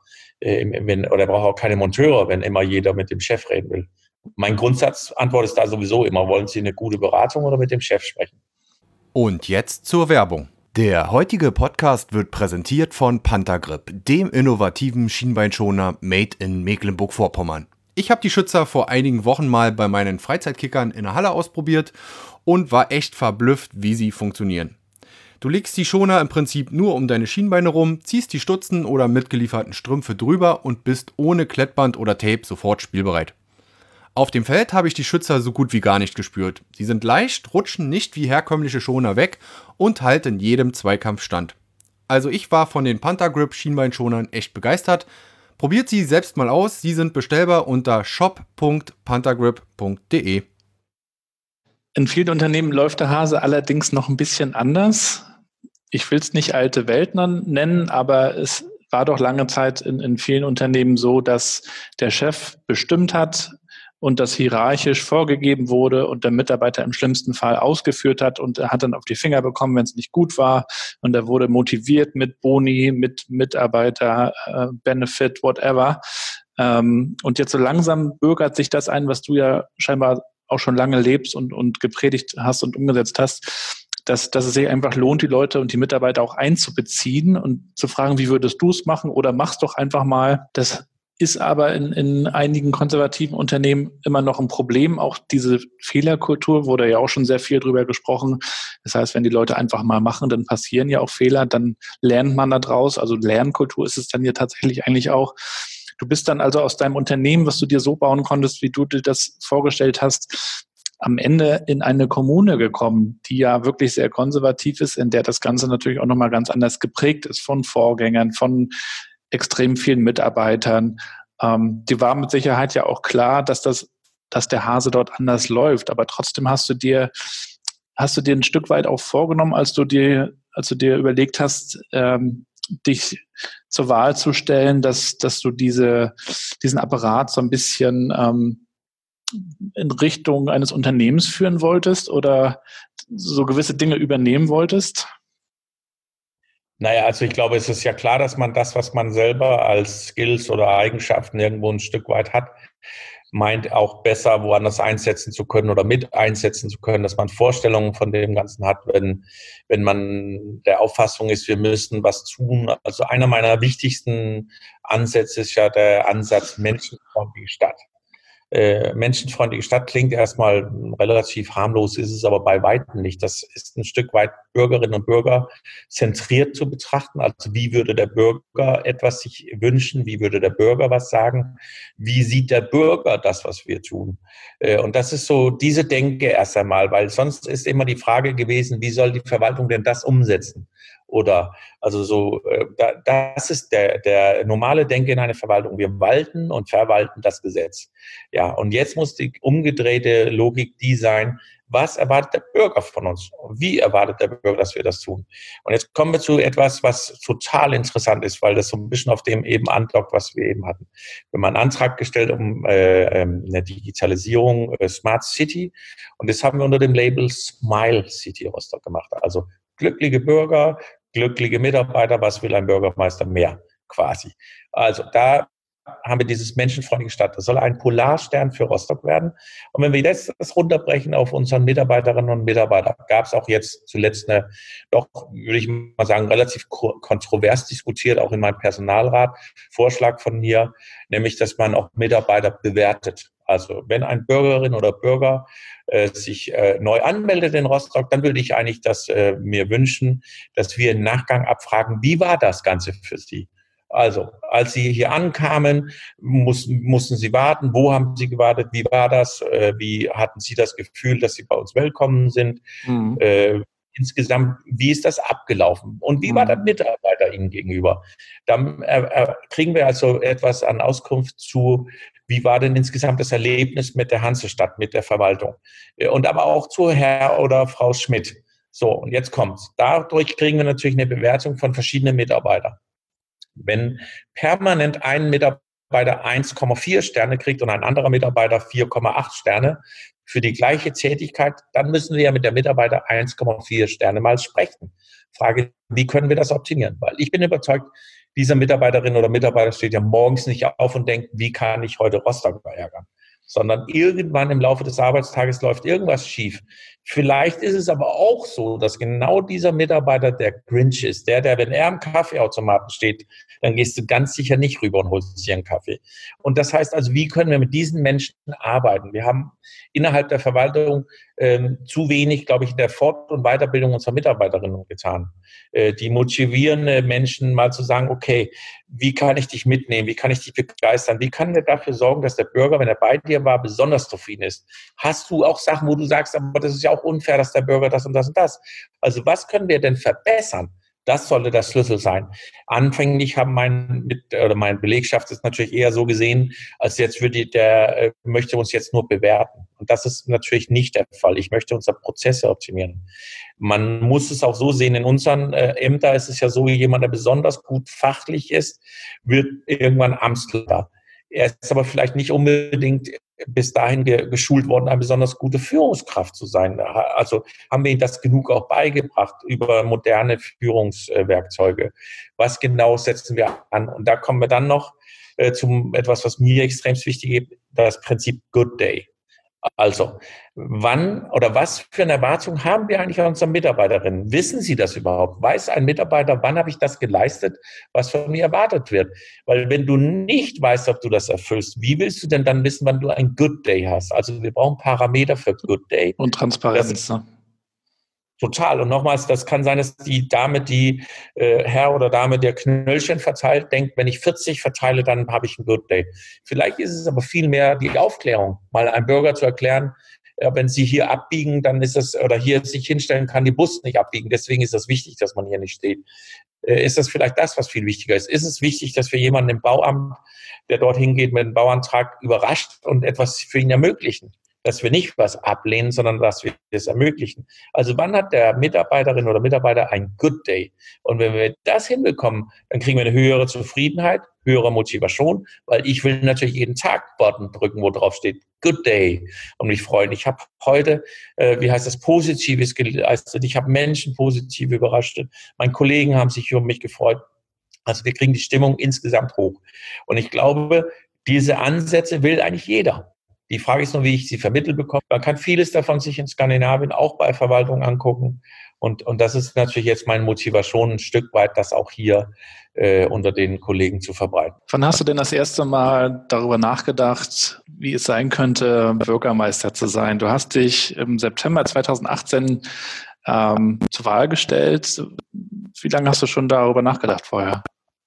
Oder braucht auch keine Monteure, wenn immer jeder mit dem Chef reden will. Mein Grundsatzantwort ist da sowieso immer, wollen Sie eine gute Beratung oder mit dem Chef sprechen?
Und jetzt zur Werbung. Der heutige Podcast wird präsentiert von Panthergrip, dem innovativen Schienbeinschoner made in Mecklenburg-Vorpommern. Ich habe die Schützer vor einigen Wochen mal bei meinen Freizeitkickern in der Halle ausprobiert und war echt verblüfft, wie sie funktionieren. Du legst die Schoner im Prinzip nur um deine Schienbeine rum, ziehst die Stutzen oder mitgelieferten Strümpfe drüber und bist ohne Klettband oder Tape sofort spielbereit. Auf dem Feld habe ich die Schützer so gut wie gar nicht gespürt. Sie sind leicht, rutschen nicht wie herkömmliche Schoner weg und halten jedem Zweikampf stand. Also ich war von den Panthergrip Schienbeinschonern echt begeistert. Probiert sie selbst mal aus, sie sind bestellbar unter shop.panthergrip.de.
In vielen Unternehmen läuft der Hase allerdings noch ein bisschen anders. Ich will es nicht alte Welt nennen, aber es war doch lange Zeit in vielen Unternehmen so, dass der Chef bestimmt hat und das hierarchisch vorgegeben wurde und der Mitarbeiter im schlimmsten Fall ausgeführt hat und er hat dann auf die Finger bekommen, wenn es nicht gut war und er wurde motiviert mit Boni, mit Mitarbeiter, Benefit, whatever. Und jetzt so langsam bürgert sich das ein, was du ja scheinbar auch schon lange lebst und gepredigt hast und umgesetzt hast, dass es sich einfach lohnt, die Leute und die Mitarbeiter auch einzubeziehen und zu fragen, wie würdest du es machen oder mach's doch einfach mal. Das ist aber in einigen konservativen Unternehmen immer noch ein Problem. Auch diese Fehlerkultur wurde ja auch schon sehr viel drüber gesprochen. Das heißt, wenn die Leute einfach mal machen, dann passieren ja auch Fehler, dann lernt man da draus. Also Lernkultur ist es dann ja tatsächlich eigentlich auch. Du bist dann also aus deinem Unternehmen, was du dir so bauen konntest, wie du dir das vorgestellt hast, am Ende in eine Kommune gekommen, die ja wirklich sehr konservativ ist, in der das Ganze natürlich auch nochmal ganz anders geprägt ist von Vorgängern, von extrem vielen Mitarbeitern. Die war mit Sicherheit ja auch klar, dass der Hase dort anders läuft. Aber trotzdem hast du dir ein Stück weit auch vorgenommen, als du dir überlegt hast, dich zur Wahl zu stellen, dass du diesen Apparat so ein bisschen in Richtung eines Unternehmens führen wolltest oder so gewisse Dinge übernehmen wolltest?
Naja, also ich glaube, es ist ja klar, dass man das, was man selber als Skills oder Eigenschaften irgendwo ein Stück weit hat, meint auch besser woanders einsetzen zu können oder mit einsetzen zu können, dass man Vorstellungen von dem Ganzen hat, wenn man der Auffassung ist, wir müssen was tun. Also einer meiner wichtigsten Ansätze ist ja der Ansatz menschenfreundliche Stadt. Menschenfreundliche Stadt klingt erstmal relativ harmlos, ist es aber bei weitem nicht. Das ist ein Stück weit Bürgerinnen und Bürger zentriert zu betrachten. Also wie würde der Bürger etwas sich wünschen? Wie würde der Bürger was sagen? Wie sieht der Bürger das, was wir tun? Und das ist so diese Denke erst einmal, weil sonst ist immer die Frage gewesen, wie soll die Verwaltung denn das umsetzen? Oder also so, das ist der normale Denke in einer Verwaltung. Wir walten und verwalten das Gesetz. Ja, und jetzt muss die umgedrehte Logik die sein, was erwartet der Bürger von uns? Wie erwartet der Bürger, dass wir das tun? Und jetzt kommen wir zu etwas, was total interessant ist, weil das so ein bisschen auf dem eben andockt, was wir eben hatten. Wir haben einen Antrag gestellt um eine Digitalisierung Smart City und das haben wir unter dem Label Smile City Rostock gemacht. Also glückliche Bürger, glückliche Mitarbeiter, was will ein Bürgermeister mehr quasi. Also da haben wir dieses menschenfreundliche Stadt. Das soll ein Polarstern für Rostock werden. Und wenn wir jetzt das runterbrechen auf unseren Mitarbeiterinnen und Mitarbeiter, gab es auch jetzt zuletzt eine, doch, würde ich mal sagen, relativ kontrovers diskutiert, auch in meinem Personalrat, Vorschlag von mir, nämlich, dass man auch Mitarbeiter bewertet. Also wenn ein Bürgerin oder Bürger sich neu anmeldet in Rostock, dann würde ich eigentlich mir wünschen, dass wir im Nachgang abfragen, wie war das Ganze für Sie? Also, als Sie hier ankamen, mussten Sie warten. Wo haben Sie gewartet? Wie war das? Wie hatten Sie das Gefühl, dass Sie bei uns willkommen sind?
Mhm.
Insgesamt, wie ist das abgelaufen? Und wie war der Mitarbeiter Ihnen gegenüber? Dann kriegen wir also etwas an Auskunft zu, wie war denn insgesamt das Erlebnis mit der Hansestadt, mit der Verwaltung? Und aber auch zu Herr oder Frau Schmidt. So, und jetzt kommt's. Dadurch kriegen wir natürlich eine Bewertung von verschiedenen Mitarbeitern. Wenn permanent ein Mitarbeiter 1,4 Sterne kriegt und ein anderer Mitarbeiter 4,8 Sterne für die gleiche Tätigkeit, dann müssen wir ja mit der Mitarbeiter 1,4 Sterne mal sprechen. Frage, wie können wir das optimieren? Weil ich bin überzeugt, dieser Mitarbeiterin oder Mitarbeiter steht ja morgens nicht auf und denkt, wie kann ich heute Rostock verärgern? Sondern irgendwann im Laufe des Arbeitstages läuft irgendwas schief. Vielleicht ist es aber auch so, dass genau dieser Mitarbeiter der Grinch ist, der, wenn er am Kaffeeautomaten steht, dann gehst du ganz sicher nicht rüber und holst dir einen Kaffee. Und das heißt also, wie können wir mit diesen Menschen arbeiten? Wir haben innerhalb der Verwaltung zu wenig, glaube ich, in der Fort- und Weiterbildung unserer Mitarbeiterinnen getan. Die motivieren Menschen mal zu sagen, okay, wie kann ich dich mitnehmen? Wie kann ich dich begeistern? Wie kann wir dafür sorgen, dass der Bürger, wenn er bei dir war, besonders zufrieden ist? Hast du auch Sachen, wo du sagst, aber das ist ja auch unfair, dass der Bürger das und das und das. Also was können wir denn verbessern? Das sollte der Schlüssel sein. Anfänglich haben meine Belegschaft ist natürlich eher so gesehen, als jetzt möchte uns jetzt nur bewerten. Und das ist natürlich nicht der Fall. Ich möchte unsere Prozesse optimieren. Man muss es auch so sehen, in unseren Ämtern ist es ja so, jemand, der besonders gut fachlich ist, wird irgendwann Amtsleiter. Er ist aber vielleicht nicht unbedingt bis dahin geschult worden, eine besonders gute Führungskraft zu sein. Also haben wir ihm das genug auch beigebracht über moderne Führungswerkzeuge. Was genau setzen wir an? Und da kommen wir dann noch zum etwas, was mir extrem wichtig ist, das Prinzip Good Day. Also, wann oder was für eine Erwartung haben wir eigentlich an unsere Mitarbeiterinnen? Wissen sie das überhaupt? Weiß ein Mitarbeiter, wann habe ich das geleistet, was von mir erwartet wird? Weil wenn du nicht weißt, ob du das erfüllst, wie willst du denn dann wissen, wann du ein Good Day hast? Also wir brauchen Parameter für Good Day.
Und Transparenz, ne?
Total. Und nochmals, das kann sein, dass die Dame, Herr oder Dame, der Knöllchen verteilt, denkt, wenn ich 40 verteile, dann habe ich ein Good Day. Vielleicht ist es aber viel mehr die Aufklärung, mal einem Bürger zu erklären, wenn Sie hier abbiegen, dann ist das, oder hier sich hinstellen, kann die Bus nicht abbiegen. Deswegen ist das wichtig, dass man hier nicht steht. Ist das vielleicht das, was viel wichtiger ist? Ist es wichtig, dass wir jemanden im Bauamt, der dort hingeht mit einem Bauantrag, überrascht und etwas für ihn ermöglichen? Dass wir nicht was ablehnen, sondern dass wir es ermöglichen. Also wann hat der Mitarbeiterin oder Mitarbeiter ein Good Day? Und wenn wir das hinbekommen, dann kriegen wir eine höhere Zufriedenheit, höhere Motivation, weil ich will natürlich jeden Tag Button drücken, wo drauf steht Good Day und mich freuen. Ich habe heute, Positives geleistet. Ich habe Menschen positiv überrascht. Meine Kollegen haben sich über mich gefreut. Also wir kriegen die Stimmung insgesamt hoch. Und ich glaube, diese Ansätze will eigentlich jeder. Die Frage ist nur, wie ich sie vermittelt bekomme. Man kann vieles davon sich in Skandinavien auch bei Verwaltung angucken. Und das ist natürlich jetzt meine Motivation, ein Stück weit das auch hier unter den Kollegen zu verbreiten.
Wann hast du denn das erste Mal darüber nachgedacht, wie es sein könnte, Bürgermeister zu sein? Du hast dich im September 2018 zur Wahl gestellt. Wie lange hast du schon darüber nachgedacht vorher?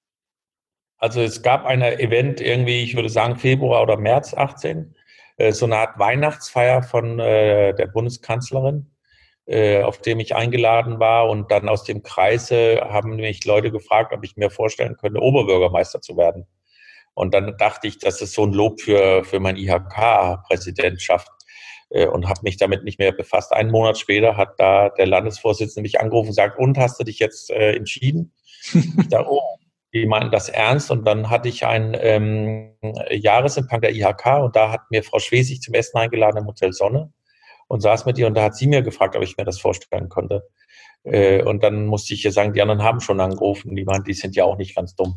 Also es gab ein Event irgendwie, ich würde sagen Februar oder März 18, so eine Art Weihnachtsfeier von der Bundeskanzlerin, auf dem ich eingeladen war. Und dann aus dem Kreise haben mich Leute gefragt, ob ich mir vorstellen könnte, Oberbürgermeister zu werden. Und dann dachte ich, das ist so ein Lob für meine IHK-Präsidentschaft und habe mich damit nicht mehr befasst. Einen Monat später hat da der Landesvorsitzende mich angerufen und gesagt, und hast du dich jetzt entschieden? Ich dachte, oh, die meinten das ernst. Und dann hatte ich einen Jahresempfang der IHK und da hat mir Frau Schwesig zum Essen eingeladen im Hotel Sonne und saß mit ihr und da hat sie mir gefragt, ob ich mir das vorstellen konnte. Und dann musste ich ihr sagen, die anderen haben schon angerufen, die sind ja auch nicht ganz dumm.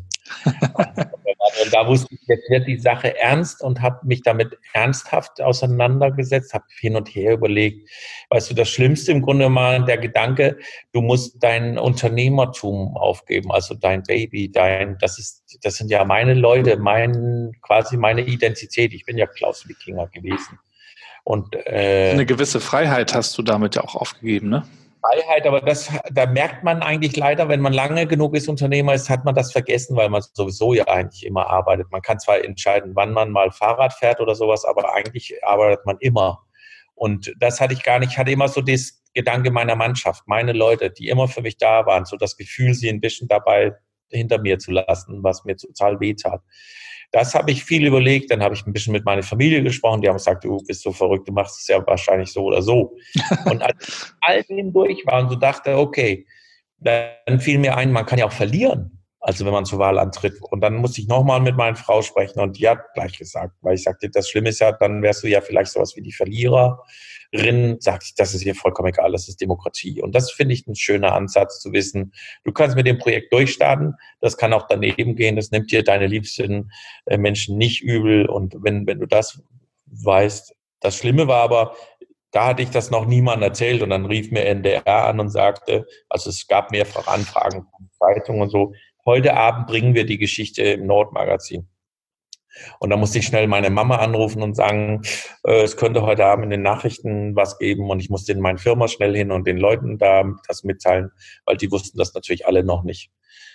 Und da wusste ich, jetzt wird die Sache ernst und habe mich damit ernsthaft auseinandergesetzt, habe hin und her überlegt. Weißt du, das Schlimmste im Grunde mal der Gedanke, du musst dein Unternehmertum aufgeben, also dein Baby, das sind ja meine Leute, quasi meine Identität. Ich bin ja Klaus Wikinger gewesen. Und
eine gewisse Freiheit hast du damit ja auch aufgegeben, ne?
Freiheit, aber da merkt man eigentlich leider, wenn man lange genug Unternehmer ist, hat man das vergessen, weil man sowieso ja eigentlich immer arbeitet. Man kann zwar entscheiden, wann man mal Fahrrad fährt oder sowas, aber eigentlich arbeitet man immer. Und das hatte ich gar nicht. Ich hatte immer so das Gedanke meiner Mannschaft, meine Leute, die immer für mich da waren, so das Gefühl, sie ein bisschen dabei hinter mir zu lassen, was mir total wehtat. Das habe ich viel überlegt, dann habe ich ein bisschen mit meiner Familie gesprochen, die haben gesagt, du bist so verrückt, du machst es ja wahrscheinlich so oder so. Und als ich all dem durch war und so dachte, okay, dann fiel mir ein, man kann ja auch verlieren, also wenn man zur Wahl antritt. Und dann musste ich nochmal mit meiner Frau sprechen und die hat gleich gesagt, weil ich sagte, das Schlimme ist ja, dann wärst du ja vielleicht sowas wie die Verliererin, sagt ich, das ist hier vollkommen egal, das ist Demokratie. Und das finde ich ein schöner Ansatz zu wissen, du kannst mit dem Projekt durchstarten, das kann auch daneben gehen, das nimmt dir deine liebsten Menschen nicht übel. Und wenn du das weißt, das Schlimme war aber, da hatte ich das noch niemandem erzählt und dann rief mir NDR an und sagte, also es gab mehrfach Anfragen von Zeitungen und so, heute Abend bringen wir die Geschichte im Nordmagazin. Und da musste ich schnell meine Mama anrufen und sagen, es könnte heute Abend in den Nachrichten was geben und ich musste in meine Firma schnell hin und den Leuten da das mitteilen, weil die wussten das natürlich alle noch nicht.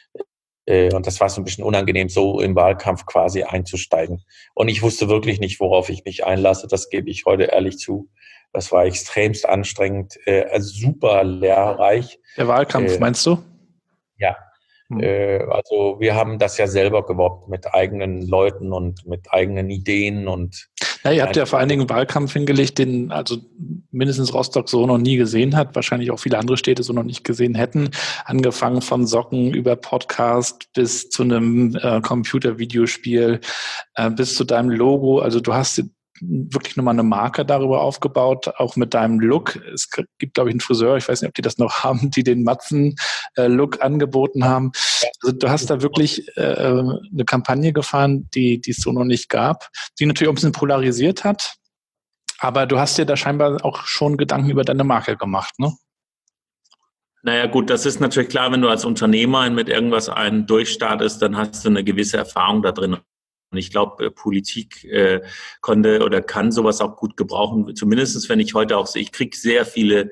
Und das war so ein bisschen unangenehm, so im Wahlkampf quasi einzusteigen. Und ich wusste wirklich nicht, worauf ich mich einlasse, das gebe ich heute ehrlich zu. Das war extremst anstrengend, also super lehrreich.
Der Wahlkampf, meinst du?
Ja. Also wir haben das ja selber gewuppt mit eigenen Leuten und mit eigenen Ideen und
ja, ihr habt ja vor allen Dingen einen Wahlkampf hingelegt, den also mindestens Rostock so noch nie gesehen hat, wahrscheinlich auch viele andere Städte so noch nicht gesehen hätten. Angefangen von Socken über Podcast bis zu einem Computer-Videospiel, bis zu deinem Logo. Also du hast wirklich nochmal eine Marke darüber aufgebaut, auch mit deinem Look. Es gibt, glaube ich, einen Friseur, ich weiß nicht, ob die das noch haben, die den Matzen-Look angeboten haben. Also du hast da wirklich eine Kampagne gefahren, die es so noch nicht gab, die natürlich auch ein bisschen polarisiert hat, aber du hast dir da scheinbar auch schon Gedanken über deine Marke gemacht, ne?
Naja gut, das ist natürlich klar, wenn du als Unternehmer mit irgendwas einen durchstartest, dann hast du eine gewisse Erfahrung da drin. Und ich glaube, Politik konnte oder kann sowas auch gut gebrauchen. Zumindest wenn ich heute auch sehe, ich kriege sehr viele,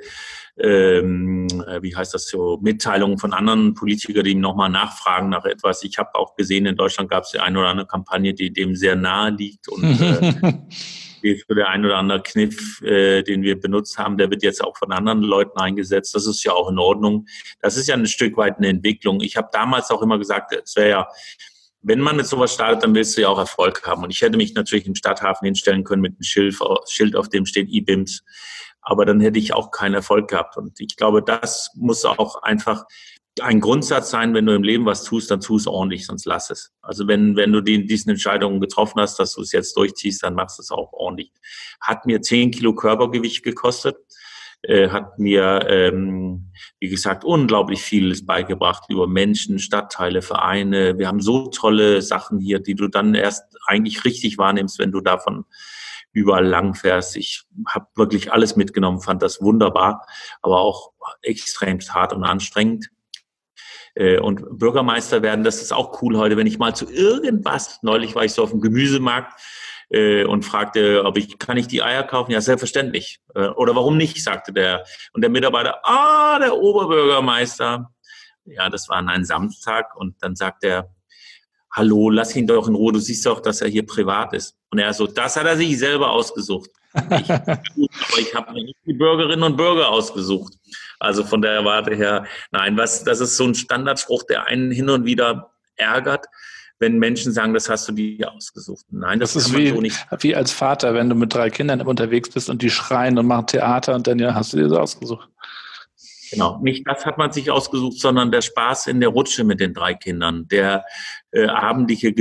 Mitteilungen von anderen Politikern, die nochmal nachfragen nach etwas. Ich habe auch gesehen, in Deutschland gab es die eine oder andere Kampagne, die dem sehr nahe liegt. Und für der ein oder andere Kniff, den wir benutzt haben, der wird jetzt auch von anderen Leuten eingesetzt. Das ist ja auch in Ordnung. Das ist ja ein Stück weit eine Entwicklung. Ich habe damals auch immer gesagt, es wäre ja, wenn man mit sowas startet, dann willst du ja auch Erfolg haben. Und ich hätte mich natürlich im Stadthafen hinstellen können mit einem Schild, auf dem steht IBIMS. Aber dann hätte ich auch keinen Erfolg gehabt. Und ich glaube, das muss auch einfach ein Grundsatz sein, wenn du im Leben was tust, dann tu es ordentlich, sonst lass es. Also wenn du diesen Entscheidungen getroffen hast, dass du es jetzt durchziehst, dann machst du es auch ordentlich. Hat mir 10 Kilo Körpergewicht gekostet. Hat mir, wie gesagt, unglaublich vieles beigebracht über Menschen, Stadtteile, Vereine. Wir haben so tolle Sachen hier, die du dann erst eigentlich richtig wahrnimmst, wenn du davon überall langfährst. Ich habe wirklich alles mitgenommen, fand das wunderbar, aber auch extrem hart und anstrengend. Und Bürgermeister werden, das ist auch cool heute, wenn ich mal zu irgendwas, neulich war ich so auf dem Gemüsemarkt, und fragte, kann ich die Eier kaufen? Ja, selbstverständlich. Oder warum nicht, sagte der. Und der Mitarbeiter, der Oberbürgermeister. Ja, das war an einem Samstag. Und dann sagt er, hallo, lass ihn doch in Ruhe. Du siehst doch, dass er hier privat ist. Und er so, das hat er sich selber ausgesucht. Aber ich habe nicht die Bürgerinnen und Bürger ausgesucht. Also von der Warte her, nein, das ist so ein Standardspruch, der einen hin und wieder ärgert, wenn Menschen sagen, das hast du dir ausgesucht. Nein, das ist
wie als Vater, wenn du mit 3 Kindern unterwegs bist und die schreien und machen Theater und dann hast du dir das ausgesucht.
Genau, nicht das hat man sich ausgesucht, sondern der Spaß in der Rutsche mit den 3 Kindern, der abendliche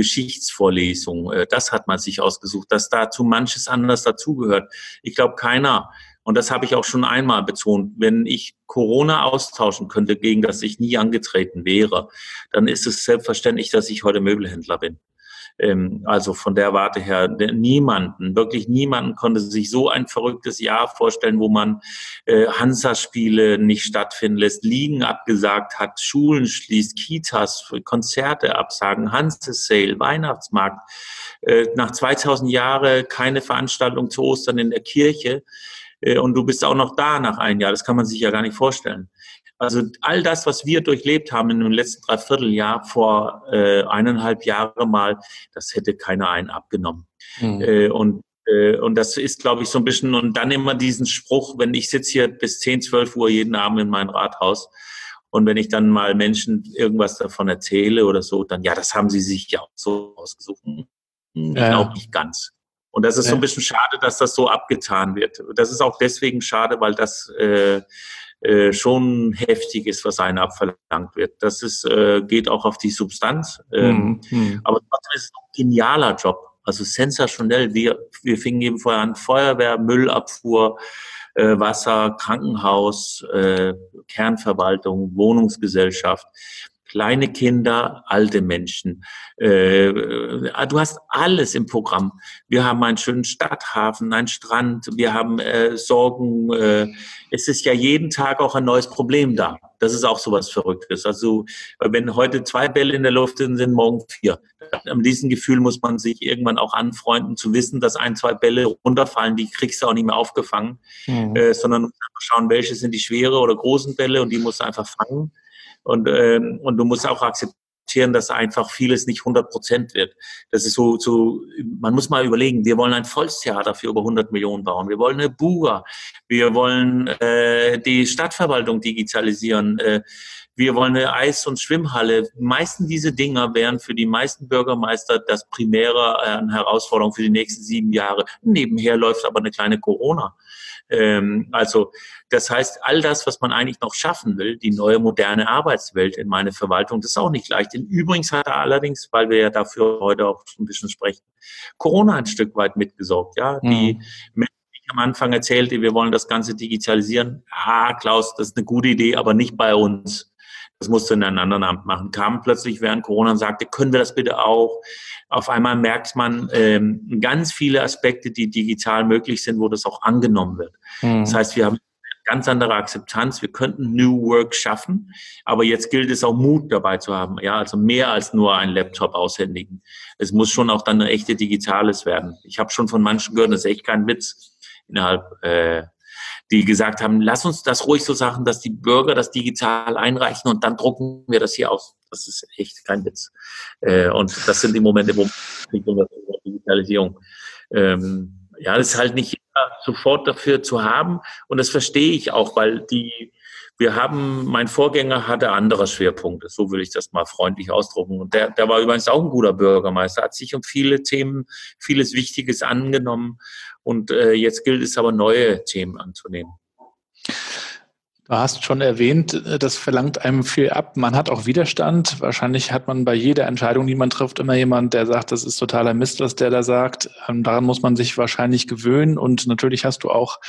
Geschichtsvorlesung, das hat man sich ausgesucht, dass dazu manches anderes dazugehört. Ich glaube, keiner Und das habe ich auch schon einmal betont. Wenn ich Corona austauschen könnte, gegen das ich nie angetreten wäre, dann ist es selbstverständlich, dass ich heute Möbelhändler bin. Also von der Warte her, wirklich niemanden konnte sich so ein verrücktes Jahr vorstellen, wo man Hansa-Spiele nicht stattfinden lässt, Ligen abgesagt hat, Schulen schließt, Kitas, Konzerte absagen, Hanse-Sale, Weihnachtsmarkt. Nach 2000 Jahren keine Veranstaltung zu Ostern in der Kirche. Und du bist auch noch da nach einem Jahr. Das kann man sich ja gar nicht vorstellen. Also all das, was wir durchlebt haben in dem letzten Dreivierteljahr vor 1,5 Jahre mal, das hätte keiner einen abgenommen. Und das ist, glaube ich, so ein bisschen, und dann immer diesen Spruch, wenn ich sitze hier bis 10, 12 Uhr jeden Abend in meinem Rathaus und wenn ich dann mal Menschen irgendwas davon erzähle oder so, dann, ja, das haben sie sich ja auch so ausgesucht. Ich glaube nicht ganz. Und das ist so ein bisschen schade, dass das so abgetan wird. Das ist auch deswegen schade, weil das schon heftig ist, was einem abverlangt wird. Das ist, geht auch auf die Substanz. Aber trotzdem ist es ein genialer Job. Also sensationell. Wir fingen eben vorher an, Feuerwehr, Müllabfuhr, Wasser, Krankenhaus, Kernverwaltung, Wohnungsgesellschaft. Kleine Kinder, alte Menschen. Du hast alles im Programm. Wir haben einen schönen Stadthafen, einen Strand, wir haben Sorgen. Es ist ja jeden Tag auch ein neues Problem da. Das ist auch so was Verrücktes. Also wenn heute 2 Bälle in der Luft sind, sind morgen 4. An diesem Gefühl muss man sich irgendwann auch anfreunden, zu wissen, dass 1, 2 Bälle runterfallen, die kriegst du auch nicht mehr aufgefangen, sondern einfach schauen, welche sind die schwere oder großen Bälle und die musst du einfach fangen. Und du musst auch akzeptieren, dass einfach vieles nicht 100% wird. Das ist so, man muss mal überlegen, wir wollen ein Volkstheater für über 100 Millionen bauen. Wir wollen eine Buga. Wir wollen die Stadtverwaltung digitalisieren. Wir wollen eine Eis- und Schwimmhalle. Die meisten dieser Dinger wären für die meisten Bürgermeister das primäre Herausforderung für die nächsten 7 Jahre. Nebenher läuft aber eine kleine Corona. Also das heißt, all das, was man eigentlich noch schaffen will, die neue moderne Arbeitswelt in meine Verwaltung, das ist auch nicht leicht. Übrigens hat er allerdings, weil wir ja dafür heute auch ein bisschen sprechen, Corona ein Stück weit mitgesorgt. Ja, die Menschen, die ich am Anfang erzählte, wir wollen das Ganze digitalisieren. Klaus, das ist eine gute Idee, aber nicht bei uns. Das musst du in einem anderen Amt machen. Kam plötzlich während Corona und sagte, können wir das bitte auch? Auf einmal merkt man ganz viele Aspekte, die digital möglich sind, wo das auch angenommen wird. Das heißt, wir haben ganz andere Akzeptanz. Wir könnten New Work schaffen, aber jetzt gilt es auch Mut dabei zu haben. Ja, also mehr als nur einen Laptop aushändigen. Es muss schon auch dann eine echte Digitales werden. Ich habe schon von manchen gehört, das ist echt kein Witz, die gesagt haben, lass uns das ruhig so sagen, dass die Bürger das digital einreichen und dann drucken wir das hier aus. Das ist echt kein Witz. Und das sind die Momente, wo man Digitalisierung. Ja, das ist halt nicht sofort dafür zu haben. Und das verstehe ich auch, weil mein Vorgänger hatte andere Schwerpunkte. So will ich das mal freundlich ausdrucken. Und der war übrigens auch ein guter Bürgermeister, hat sich um viele Themen, vieles Wichtiges angenommen. Und jetzt gilt es aber, neue Themen anzunehmen.
Du hast schon erwähnt, das verlangt einem viel ab. Man hat auch Widerstand. Wahrscheinlich hat man bei jeder Entscheidung, die man trifft, immer jemand, der sagt, das ist totaler Mist, was der da sagt. Daran muss man sich wahrscheinlich gewöhnen. Und natürlich hast du auch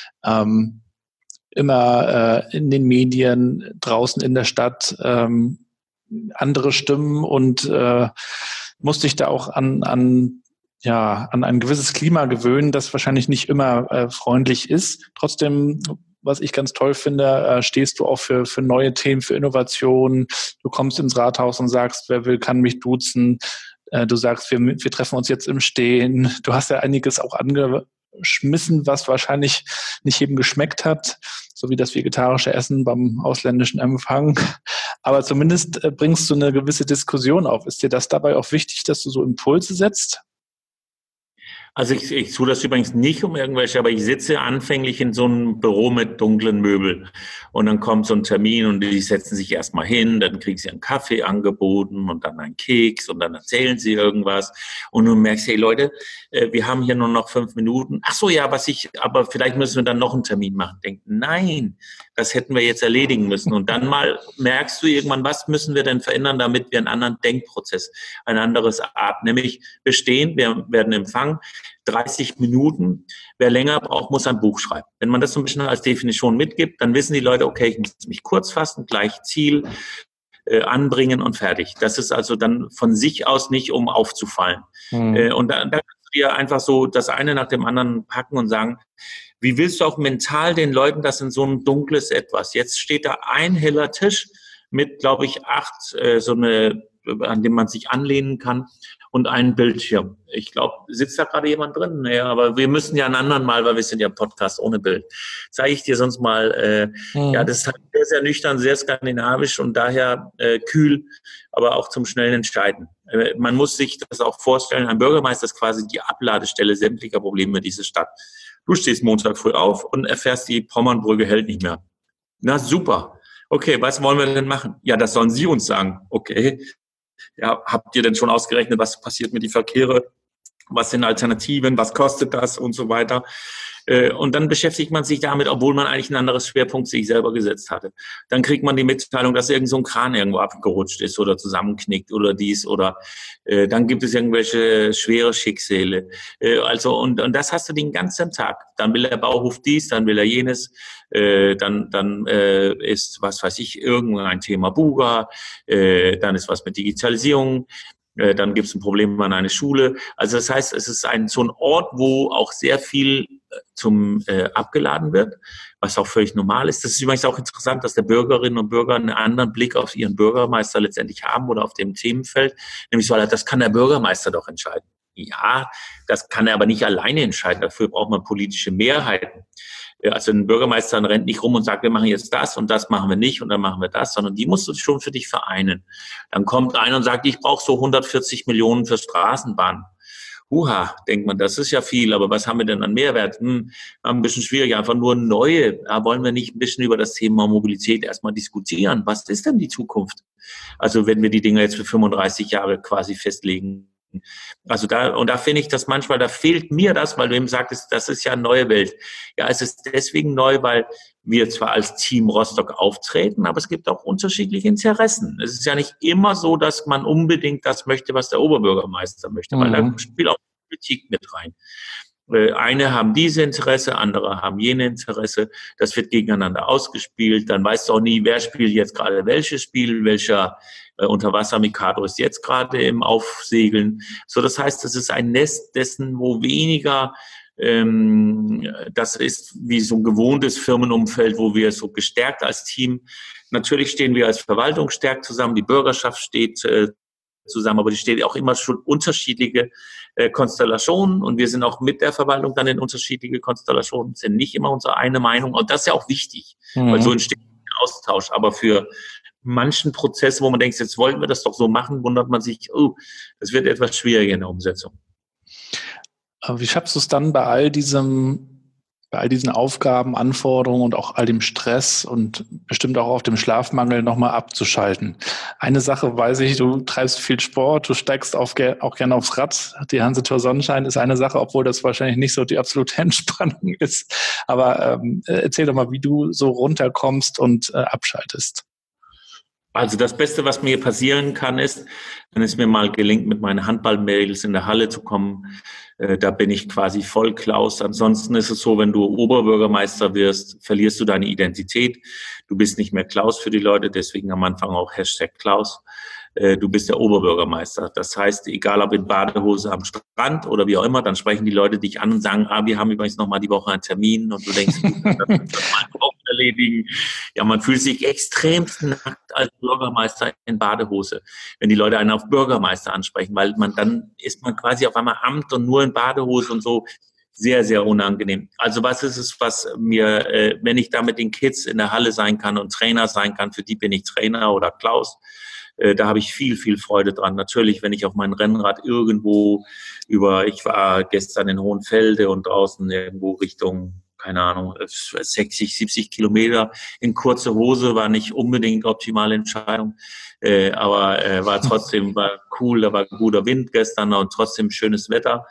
immer in den Medien, draußen in der Stadt andere Stimmen und musst dich da auch an ein gewisses Klima gewöhnen, das wahrscheinlich nicht immer freundlich ist. Trotzdem, was ich ganz toll finde, stehst du auch für neue Themen, für Innovationen. Du kommst ins Rathaus und sagst, wer will, kann mich duzen. Du sagst, wir treffen uns jetzt im Stehen. Du hast ja einiges auch angeschmissen, was wahrscheinlich nicht jedem geschmeckt hat, so wie das vegetarische Essen beim ausländischen Empfang. Aber zumindest bringst du eine gewisse Diskussion auf. Ist dir das dabei auch wichtig, dass du so Impulse setzt?
Also ich tue das übrigens nicht um irgendwelche, aber ich sitze anfänglich in so einem Büro mit dunklen Möbeln und dann kommt so ein Termin und die setzen sich erstmal hin, dann kriegen sie einen Kaffee angeboten und dann einen Keks und dann erzählen sie irgendwas und du merkst, hey Leute, wir haben hier nur noch 5 Minuten. Ach so, ja, aber vielleicht müssen wir dann noch einen Termin machen. Denk, nein, das hätten wir jetzt erledigen müssen. Und dann mal merkst du irgendwann, was müssen wir denn verändern, damit wir einen anderen Denkprozess, ein anderes Art, nämlich wir stehen, wir werden empfangen. 30 Minuten. Wer länger braucht, muss ein Buch schreiben. Wenn man das so ein bisschen als Definition mitgibt, dann wissen die Leute, okay, ich muss mich kurz fassen, gleich Ziel, anbringen und fertig. Das ist also dann von sich aus nicht, um aufzufallen. Und da kannst du dir einfach so das eine nach dem anderen packen und sagen, wie willst du auch mental den Leuten das in so ein dunkles Etwas? Jetzt steht da ein heller Tisch mit, glaube ich, 8, an dem man sich anlehnen kann und einen Bildschirm. Ich glaube, sitzt da gerade jemand drin? Naja, aber wir müssen ja einen anderen Mal, weil wir sind ja im Podcast ohne Bild. Zeige ich dir sonst mal. Ja, das ist halt sehr, sehr nüchtern, sehr skandinavisch und daher kühl, aber auch zum schnellen Entscheiden. Man muss sich das auch vorstellen, ein Bürgermeister ist quasi die Abladestelle sämtlicher Probleme dieser Stadt. Du stehst Montag früh auf und erfährst, die Pommernbrücke hält nicht mehr. Na super. Okay, was wollen wir denn machen? Ja, das sollen Sie uns sagen. Okay. Ja, habt ihr denn schon ausgerechnet, was passiert mit den Verkehren? Was sind Alternativen? Was kostet das? Und so weiter. Und dann beschäftigt man sich damit, obwohl man eigentlich ein anderes Schwerpunkt sich selber gesetzt hatte. Dann kriegt man die Mitteilung, dass irgend so ein Kran irgendwo abgerutscht ist oder zusammenknickt oder dies oder dann gibt es irgendwelche schwere Schicksale. Und das hast du den ganzen Tag. Dann will der Bauhof dies, dann will er jenes. Dann ist, was weiß ich, irgendein Thema Buga. Dann ist was mit Digitalisierung. Dann gibt es ein Problem an einer Schule. Also das heißt, es ist so ein Ort, wo auch sehr viel zum abgeladen wird, was auch völlig normal ist. Das ist übrigens auch interessant, dass der Bürgerinnen und Bürger einen anderen Blick auf ihren Bürgermeister letztendlich haben oder auf dem Themenfeld. Nämlich so, das kann der Bürgermeister doch entscheiden. Ja, das kann er aber nicht alleine entscheiden. Dafür braucht man politische Mehrheiten. Also ein Bürgermeister rennt nicht rum und sagt, wir machen jetzt das und das machen wir nicht und dann machen wir das, sondern die musst du schon für dich vereinen. Dann kommt einer und sagt, ich brauche so 140 Millionen für Straßenbahn. Denkt man, das ist ja viel, aber was haben wir denn an Mehrwert? Ein bisschen schwierig, einfach nur neue. Da wollen wir nicht ein bisschen über das Thema Mobilität erstmal diskutieren. Was ist denn die Zukunft? Also wenn wir die Dinge jetzt für 35 Jahre quasi festlegen. Also da finde ich das manchmal, da fehlt mir das, weil du eben sagtest, das ist ja eine neue Welt. Ja, es ist deswegen neu, weil wir zwar als Team Rostock auftreten, aber es gibt auch unterschiedliche Interessen. Es ist ja nicht immer so, dass man unbedingt das möchte, was der Oberbürgermeister möchte, weil da spielt auch Politik mit rein. Eine haben diese Interesse, andere haben jene Interesse. Das wird gegeneinander ausgespielt. Dann weißt du auch nie, wer spielt jetzt gerade welches Spiel, welcher Unterwasser-Mikado ist jetzt gerade im Aufsegeln. So, das heißt, es ist ein Nest dessen, wo weniger, das ist wie so ein gewohntes Firmenumfeld, wo wir so gestärkt als Team, natürlich stehen wir als Verwaltung stärkt zusammen, die Bürgerschaft steht zusammen, aber die steht auch immer schon unterschiedliche Konstellationen und wir sind auch mit der Verwaltung dann in unterschiedliche Konstellationen, sind nicht immer unsere eine Meinung und das ist ja auch wichtig, weil so entsteht ein Austausch, aber für manchen Prozessen, wo man denkt, jetzt wollten wir das doch so machen, wundert man sich, das wird etwas schwieriger in der Umsetzung.
Aber wie schaffst du es dann bei all diesen Aufgaben, Anforderungen und auch all dem Stress und bestimmt auch auf dem Schlafmangel nochmal abzuschalten? Eine Sache weiß ich, du treibst viel Sport, du steigst auch gerne aufs Rad. Die Hansetor Sonnenschein ist eine Sache, obwohl das wahrscheinlich nicht so die absolute Entspannung ist. Aber erzähl doch mal, wie du so runterkommst und abschaltest.
Also das Beste, was mir passieren kann, ist, wenn es mir mal gelingt, mit meinen Handballmädels in der Halle zu kommen, da bin ich quasi voll Klaus. Ansonsten ist es so, wenn du Oberbürgermeister wirst, verlierst du deine Identität. Du bist nicht mehr Klaus für die Leute, deswegen am Anfang auch #Klaus. Du bist der Oberbürgermeister. Das heißt, egal ob in Badehose am Strand oder wie auch immer, dann sprechen die Leute dich an und sagen, wir haben übrigens noch mal die Woche einen Termin und du denkst, das mal auch erledigen. Ja, man fühlt sich extrem nackt als Bürgermeister in Badehose, wenn die Leute einen auf Bürgermeister ansprechen, weil dann ist man quasi auf einmal Amt und nur in Badehose und so. Sehr, sehr unangenehm. Also was ist es, was mir, wenn ich da mit den Kids in der Halle sein kann und Trainer sein kann, für die bin ich Trainer oder Klaus, da habe ich viel, viel Freude dran. Natürlich, wenn ich auf mein Rennrad irgendwo ich war gestern in Hohenfelde und draußen irgendwo Richtung, keine Ahnung, 60, 70 Kilometer in kurze Hose, war nicht unbedingt optimale Entscheidung, aber war trotzdem, war cool, da war guter Wind gestern und trotzdem schönes Wetter.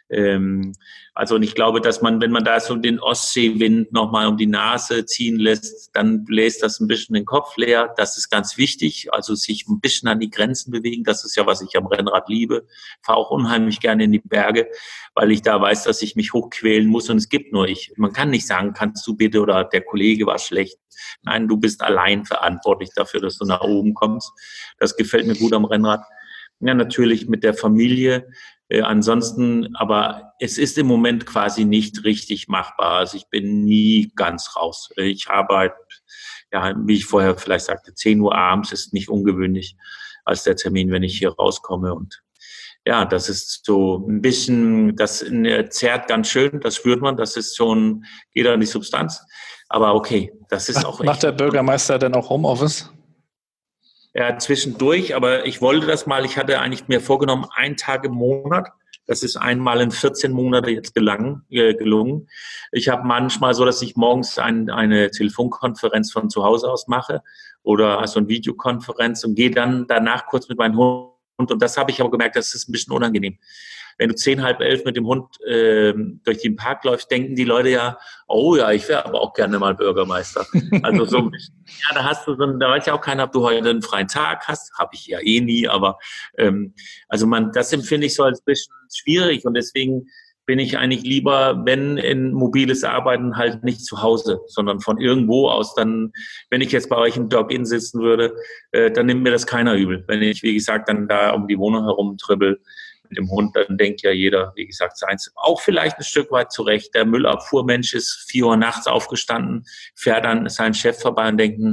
Also und ich glaube, dass man, wenn man da so den Ostseewind nochmal um die Nase ziehen lässt, dann bläst das ein bisschen den Kopf leer. Das ist ganz wichtig. Also sich ein bisschen an die Grenzen bewegen. Das ist ja, was ich am Rennrad liebe. Fahre auch unheimlich gerne in die Berge, weil ich da weiß, dass ich mich hochquälen muss und es gibt nur ich. Man kann nicht sagen, kannst du bitte oder der Kollege war schlecht. Nein, du bist allein verantwortlich dafür, dass du nach oben kommst. Das gefällt mir gut am Rennrad. Ja, natürlich mit der Familie. Ansonsten, aber es ist im Moment quasi nicht richtig machbar. Also ich bin nie ganz raus. Ich arbeite, ja, wie ich vorher vielleicht sagte, 10 Uhr abends ist nicht ungewöhnlich als der Termin, wenn ich hier rauskomme. Und ja, das ist so ein bisschen, das zerrt ganz schön, das spürt man, das ist schon, geht an die Substanz. Aber okay, das ist auch echt.
Macht der Bürgermeister denn auch Homeoffice?
Ja, zwischendurch, aber ich wollte das mal, ich hatte eigentlich mir vorgenommen, 1 Tag im Monat. Das ist einmal in 14 Monate jetzt gelungen. Ich habe manchmal so, dass ich morgens eine Telefonkonferenz von zu Hause aus mache oder also eine Videokonferenz und gehe dann danach kurz mit meinem Hund. Und das habe ich aber gemerkt, das ist ein bisschen unangenehm. Wenn du 10, halb 11 mit dem Hund durch den Park läufst, denken die Leute ja, oh ja, ich wäre aber auch gerne mal Bürgermeister. Also so ein bisschen, ja, da hast du so, da weiß ja auch keiner, ob du heute einen freien Tag hast. Habe ich ja eh nie, aber also das empfinde ich so als ein bisschen schwierig und deswegen bin ich eigentlich lieber, wenn in mobiles Arbeiten halt nicht zu Hause, sondern von irgendwo aus. Dann, wenn ich jetzt bei euch im Dog-In sitzen würde, dann nimmt mir das keiner übel. Wenn ich, wie gesagt, dann da um die Wohnung herumtribbel mit dem Hund, dann denkt ja jeder, wie gesagt, seins. Auch vielleicht ein Stück weit zurecht. Der Müllabfuhrmensch ist 4 Uhr nachts aufgestanden, fährt dann seinen Chef vorbei und denkt,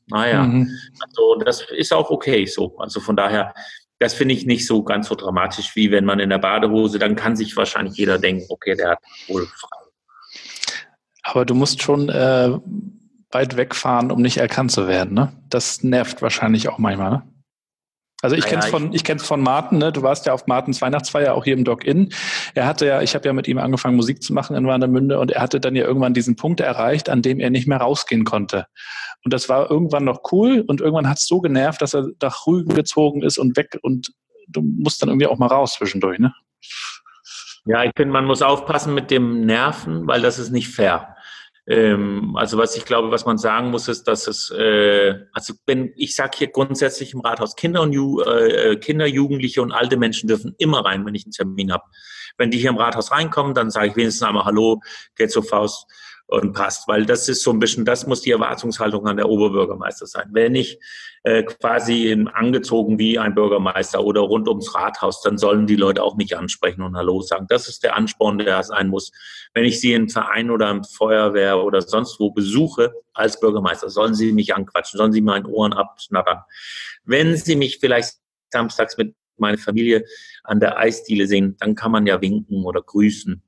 also das ist auch okay so. Also von daher, das finde ich nicht so ganz so dramatisch, wie wenn man in der Badehose, dann kann sich wahrscheinlich jeder denken, okay, der hat wohl frei.
Aber du musst schon weit wegfahren, um nicht erkannt zu werden, ne? Das nervt wahrscheinlich auch manchmal, ne? Also ich kenn's von Martin, ne? Du warst ja auf Martins Weihnachtsfeier auch hier im Dog-In. Er hatte ja, ich habe ja mit ihm angefangen, Musik zu machen in Warnemünde und er hatte dann ja irgendwann diesen Punkt erreicht, an dem er nicht mehr rausgehen konnte. Und das war irgendwann noch cool und irgendwann hat es so genervt, dass er nach Rügen gezogen ist und weg und du musst dann irgendwie auch mal raus zwischendurch, ne?
Ja, ich finde, man muss aufpassen mit dem Nerven, weil das ist nicht fair. Also was ich glaube, was man sagen muss, ist, dass es, also wenn ich sage hier grundsätzlich im Rathaus, Kinder, Jugendliche und alte Menschen dürfen immer rein, wenn ich einen Termin habe. Wenn die hier im Rathaus reinkommen, dann sage ich wenigstens einmal Hallo, geht zur Faust und passt, weil das ist so ein bisschen, das muss die Erwartungshaltung an der Oberbürgermeister sein. Wenn ich quasi angezogen wie ein Bürgermeister oder rund ums Rathaus, dann sollen die Leute auch mich ansprechen und Hallo sagen. Das ist der Ansporn, der sein muss. Wenn ich sie im Verein oder im Feuerwehr oder sonst wo besuche als Bürgermeister, sollen sie mich anquatschen, sollen sie meinen Ohren abschnattern. Wenn sie mich vielleicht samstags mit meiner Familie an der Eisdiele sehen, dann kann man ja winken oder grüßen.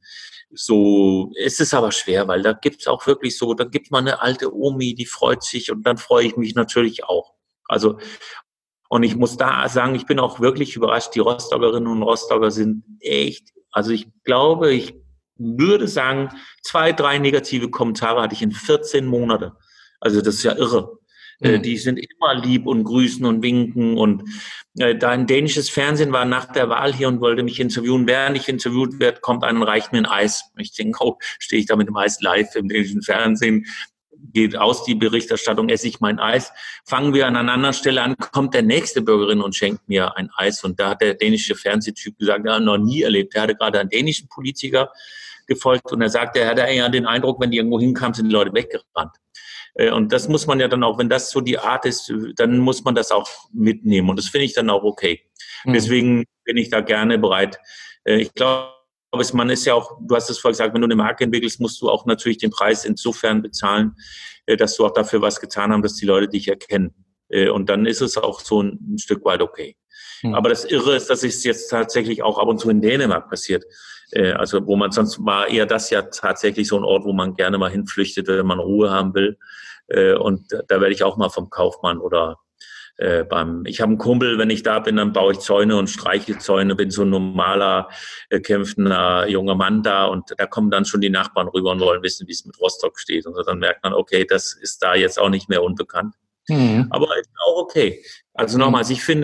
So ist es aber schwer, weil da gibt's auch wirklich so, da gibt man eine alte Omi, die freut sich und dann freue ich mich natürlich auch. Also, und ich muss da sagen, ich bin auch wirklich überrascht, die Rostockerinnen und Rostocker sind echt, also ich glaube, ich würde sagen, 2, 3 negative Kommentare hatte ich in 14 Monaten. Also das ist ja irre. Die sind immer lieb und grüßen und winken und da ein dänisches Fernsehen war nach der Wahl hier und wollte mich interviewen. Während ich interviewt werde, kommt einer und reicht mir ein Eis. Ich denke, oh, stehe ich da mit dem Eis live im dänischen Fernsehen, geht aus die Berichterstattung, esse ich mein Eis. Fangen wir an einer anderen Stelle an, kommt der nächste Bürgerin und schenkt mir ein Eis. Und da hat der dänische Fernsehtyp gesagt, er hat noch nie erlebt. Er hatte gerade einen dänischen Politiker gefolgt und er sagte, er hatte eher den Eindruck, wenn die irgendwo hinkamen, sind die Leute weggerannt. Und das muss man ja dann auch, wenn das so die Art ist, dann muss man das auch mitnehmen. Und das finde ich dann auch okay. Deswegen bin ich da gerne bereit. Ich glaube, man ist ja auch, du hast es vorhin gesagt, wenn du eine Marke entwickelst, musst du auch natürlich den Preis insofern bezahlen, dass du auch dafür was getan hast, dass die Leute dich erkennen. Und dann ist es auch so ein Stück weit okay. Aber das Irre ist, dass es jetzt tatsächlich auch ab und zu in Dänemark passiert. Also wo man sonst war eher das ja tatsächlich so ein Ort, wo man gerne mal hinflüchtet, wenn man Ruhe haben will. Und da werde ich auch mal vom Kaufmann oder ich habe einen Kumpel, wenn ich da bin, dann baue ich Zäune und streiche Zäune, bin so ein normaler, kämpfender junger Mann da und da kommen dann schon die Nachbarn rüber und wollen wissen, wie es mit Rostock steht. Und dann merkt man, okay, das ist da jetzt auch nicht mehr unbekannt. Aber ist auch okay. Also nochmals, ich finde,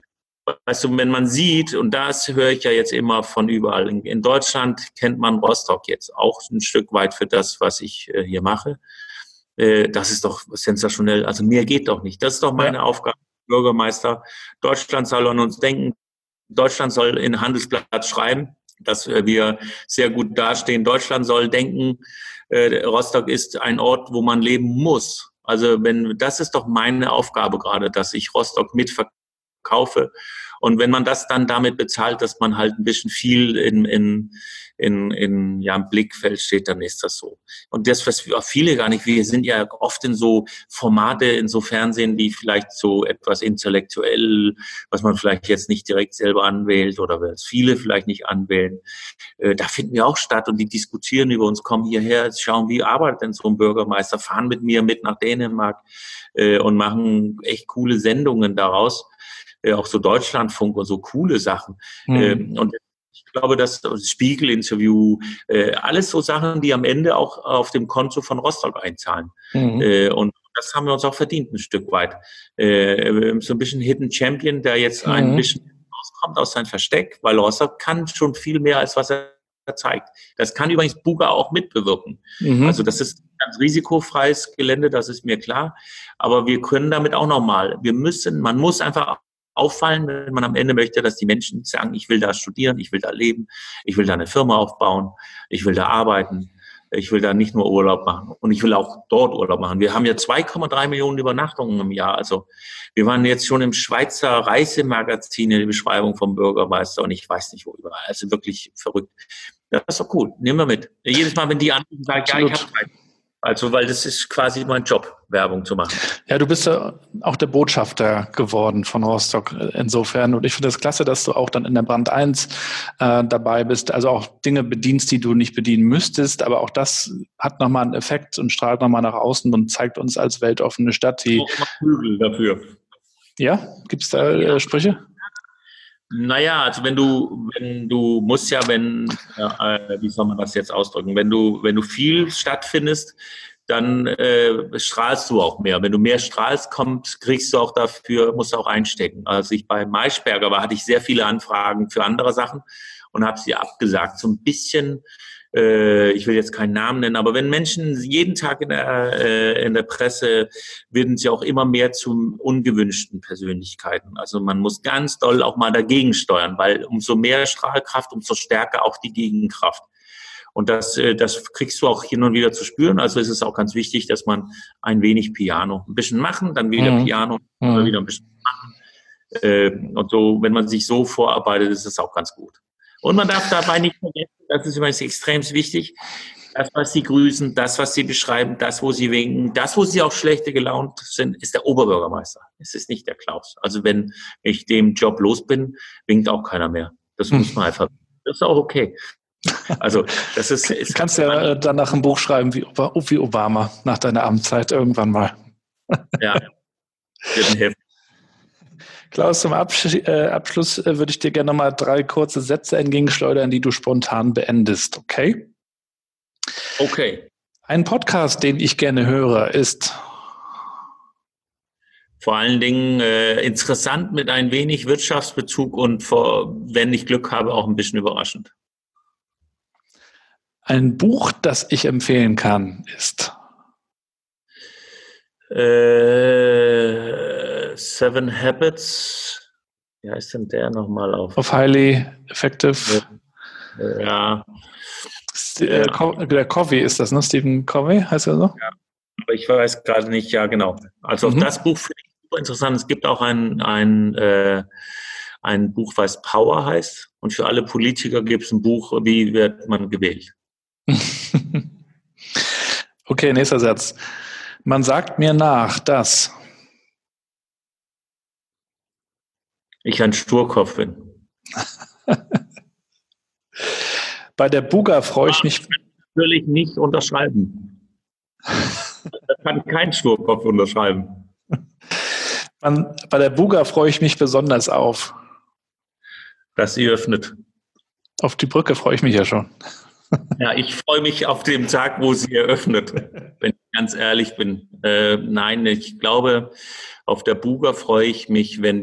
weißt du, wenn man sieht, und das höre ich ja jetzt immer von überall, in Deutschland kennt man Rostock jetzt auch ein Stück weit für das, was ich hier mache. Das ist doch sensationell. Also mehr geht doch nicht. Das ist doch meine Aufgabe, Bürgermeister. Deutschland soll an uns denken. Deutschland soll in Handelsblatt schreiben, dass wir sehr gut dastehen. Deutschland soll denken, Rostock ist ein Ort, wo man leben muss. Also das ist doch meine Aufgabe gerade, dass ich Rostock mitverkaufe. Und wenn man das dann damit bezahlt, dass man halt ein bisschen viel im Blickfeld steht, dann ist das so. Und das, was viele gar nicht, wir sind ja oft in so Formate, in so Fernsehen, die vielleicht so etwas intellektuell, was man vielleicht jetzt nicht direkt selber anwählt oder was viele vielleicht nicht anwählen, da finden wir auch statt und die diskutieren über uns, kommen hierher, schauen, wie arbeitet denn so ein Bürgermeister, fahren mit mir mit nach Dänemark und machen echt coole Sendungen daraus. Auch so Deutschlandfunk und so coole Sachen. Und ich glaube, das Spiegel-Interview, alles so Sachen, die am Ende auch auf dem Konto von Rostock einzahlen. Und das haben wir uns auch verdient, ein Stück weit. So ein bisschen Hidden Champion, der jetzt ein bisschen rauskommt aus seinem Versteck, weil Rostock kann schon viel mehr, als was er zeigt. Das kann übrigens Buga auch mitbewirken. Also das ist ein ganz risikofreies Gelände, das ist mir klar. Aber wir können damit auch nochmal, man muss einfach auffallen, wenn man am Ende möchte, dass die Menschen sagen, ich will da studieren, ich will da leben, ich will da eine Firma aufbauen, ich will da arbeiten, ich will da nicht nur Urlaub machen und ich will auch dort Urlaub machen. Wir haben ja 2,3 Millionen Übernachtungen im Jahr. Also wir waren jetzt schon im Schweizer Reisemagazin in der Beschreibung vom Bürgermeister und ich weiß nicht wo überall. Also wirklich verrückt. Das ist doch cool. Nehmen wir mit. Jedes Mal, wenn die anrufen, sagen, ja, ich habe Zeit. Also, weil das ist quasi mein Job, Werbung zu machen.
Ja, du bist ja auch der Botschafter geworden von Rostock insofern. Und ich finde es klasse, dass du auch dann in der Brand 1 dabei bist, also auch Dinge bedienst, die du nicht bedienen müsstest. Aber auch das hat nochmal einen Effekt und strahlt nochmal nach außen und zeigt uns als weltoffene Stadt, die...
Auch mal Prügel dafür.
Ja? Gibt es da Sprüche?
Naja, also wenn du musst ja, wie soll man das jetzt ausdrücken? Wenn du viel stattfindest, dann strahlst du auch mehr. Wenn du mehr strahlst, kriegst du auch dafür, musst du auch einstecken. Als ich bei Maischberger war, hatte ich sehr viele Anfragen für andere Sachen und habe sie abgesagt. So ein bisschen, ich will jetzt keinen Namen nennen, aber wenn Menschen jeden Tag in der Presse, werden sie auch immer mehr zu ungewünschten Persönlichkeiten. Also man muss ganz doll auch mal dagegen steuern, weil umso mehr Strahlkraft, umso stärker auch die Gegenkraft. Und das kriegst du auch hin und wieder zu spüren. Also ist es auch ganz wichtig, dass man ein wenig Piano, ein bisschen machen, dann wieder Piano, oder wieder ein bisschen machen. Und so, wenn man sich so vorarbeitet, ist es auch ganz gut. Und man darf dabei nicht vergessen, das ist übrigens extrem wichtig, das, was sie grüßen, das, was sie beschreiben, das, wo sie winken, das, wo sie auch schlechte gelaunt sind, ist der Oberbürgermeister. Es ist nicht der Klaus. Also wenn ich dem Job los bin, winkt auch keiner mehr. Das muss man einfach. Das ist auch okay. Also das ist...
Du kannst ja danach ein Buch schreiben wie Obama nach deiner Amtszeit irgendwann mal.
Ja, wird mir helfen.
Klaus, zum Abschluss würde ich dir gerne nochmal 3 kurze Sätze entgegenschleudern, die du spontan beendest, okay?
Okay.
Ein Podcast, den ich gerne höre, ist...
Vor allen Dingen interessant mit ein wenig Wirtschaftsbezug und wenn ich Glück habe, auch ein bisschen überraschend.
Ein Buch, das ich empfehlen kann, ist...
7 Habits. Wie heißt denn der nochmal auf?
Of Highly Effective.
Ja.
Der Covey ist das, ne? Stephen Covey heißt er so?
Ja, aber ich weiß gerade nicht, ja genau. Also das Buch finde ich super interessant. Es gibt auch ein Buch, was Power heißt. Und für alle Politiker gibt es ein Buch, wie wird man gewählt.
Okay, nächster Satz. Man sagt mir nach, dass
ich ein Sturkopf bin.
Bei der Buga freue ich mich...
Natürlich nicht unterschreiben. Das kann kein Sturkopf unterschreiben.
Bei der Buga freue ich mich besonders auf.
Dass sie öffnet.
Auf die Brücke freue ich mich ja schon.
Ja, ich freue mich auf den Tag, wo sie eröffnet. Wenn ich ganz ehrlich bin. Nein, ich glaube, auf der Buga freue ich mich, wenn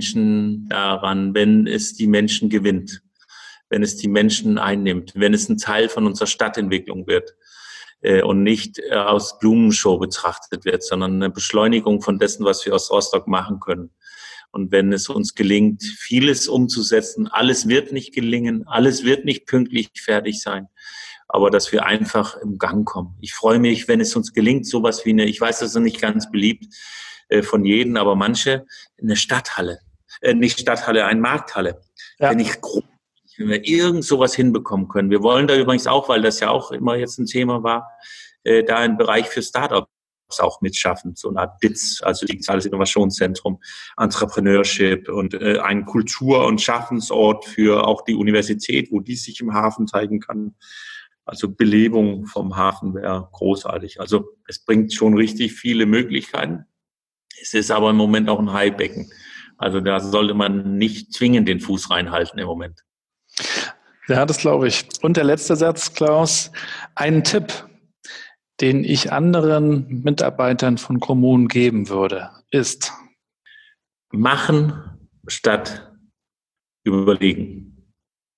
es die Menschen gewinnt, wenn es die Menschen einnimmt, wenn es ein Teil von unserer Stadtentwicklung wird und nicht aus Blumenshow betrachtet wird, sondern eine Beschleunigung von dessen, was wir aus Rostock machen können. Und wenn es uns gelingt, vieles umzusetzen, alles wird nicht gelingen, alles wird nicht pünktlich fertig sein, aber dass wir einfach im Gang kommen. Ich freue mich, wenn es uns gelingt, sowas wie ich weiß, das ist nicht ganz beliebt von jedem, aber manche, eine Stadthalle, eine Markthalle.
Ja.
Wenn wir irgend sowas hinbekommen können. Wir wollen da übrigens auch, weil das ja auch immer jetzt ein Thema war, da einen Bereich für Startups auch mitschaffen, so eine Art BITS, also Digitales Innovationszentrum, Entrepreneurship und ein Kultur- und Schaffensort für auch die Universität, wo die sich im Hafen zeigen kann. Also Belebung vom Hafen wäre großartig. Also es bringt schon richtig viele Möglichkeiten. Es ist aber im Moment auch ein Haibecken. Also da sollte man nicht zwingend den Fuß reinhalten im Moment.
Ja, das glaube ich. Und der letzte Satz, Klaus, einen Tipp, den ich anderen Mitarbeitern von Kommunen geben würde, ist:
Machen statt überlegen.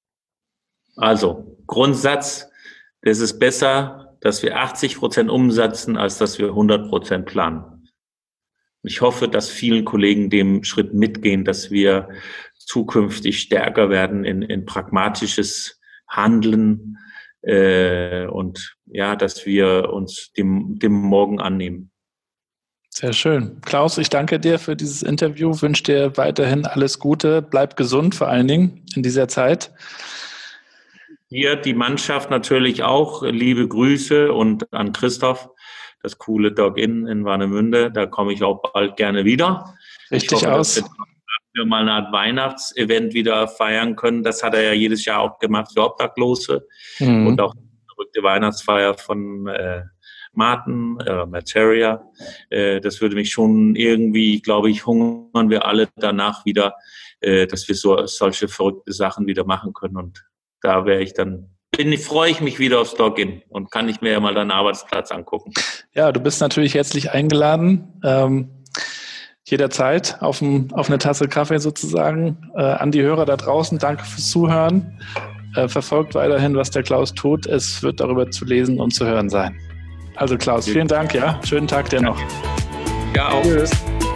Also Grundsatz, es ist besser, dass wir 80% umsetzen, als dass wir 100% planen. Ich hoffe, dass vielen Kollegen dem Schritt mitgehen, dass wir zukünftig stärker werden in pragmatisches Handeln und ja, dass wir uns dem Morgen annehmen.
Sehr schön. Klaus, ich danke dir für dieses Interview, wünsche dir weiterhin alles Gute, bleib gesund vor allen Dingen in dieser Zeit.
Hier die Mannschaft natürlich auch, liebe Grüße und an Christoph, das coole Dog-In in Warnemünde, da komme ich auch bald gerne wieder.
Richtig
hoffe,
aus.
Dass wir mal eine Art Weihnachtsevent wieder feiern können. Das hat er ja jedes Jahr auch gemacht für Obdachlose und auch die verrückte Weihnachtsfeier von Martin, Materia. Das würde mich schon irgendwie, glaube ich, hungern wir alle danach wieder, dass wir solche verrückte Sachen wieder machen können. Und da freue ich mich wieder aufs Dog-In und kann ich mir ja mal deinen Arbeitsplatz angucken.
Ja, du bist natürlich herzlich eingeladen, jederzeit auf eine Tasse Kaffee sozusagen. An die Hörer da draußen, danke fürs Zuhören. Verfolgt weiterhin, was der Klaus tut. Es wird darüber zu lesen und zu hören sein. Also Klaus, vielen Dank, ja. Schönen Tag dir noch.
Ja, auch.
Tschüss.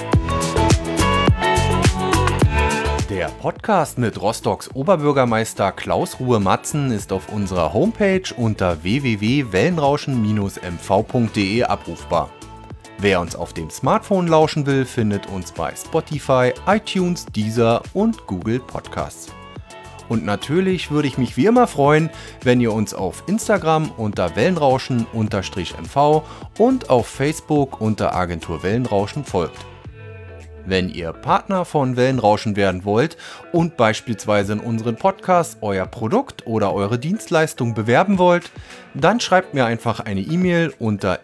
Der Podcast mit Rostocks Oberbürgermeister Klaus Ruhe-Matzen ist auf unserer Homepage unter www.wellenrauschen-mv.de abrufbar. Wer uns auf dem Smartphone lauschen will, findet uns bei Spotify, iTunes, Deezer und Google Podcasts. Und natürlich würde ich mich wie immer freuen, wenn ihr uns auf Instagram unter Wellenrauschen_MV und auf Facebook unter Agentur Wellenrauschen folgt. Wenn ihr Partner von Wellenrauschen werden wollt und beispielsweise in unseren Podcast euer Produkt oder eure Dienstleistung bewerben wollt, dann schreibt mir einfach eine E-Mail unter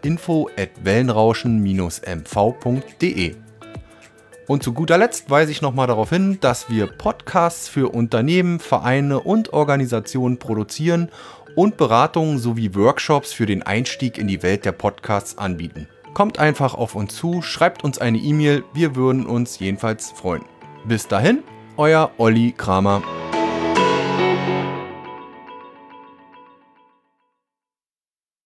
info@wellenrauschen-mv.de. Und zu guter Letzt weise ich nochmal darauf hin, dass wir Podcasts für Unternehmen, Vereine und Organisationen produzieren und Beratungen sowie Workshops für den Einstieg in die Welt der Podcasts anbieten. Kommt einfach auf uns zu, schreibt uns eine E-Mail, wir würden uns jedenfalls freuen. Bis dahin, euer Olli Kramer.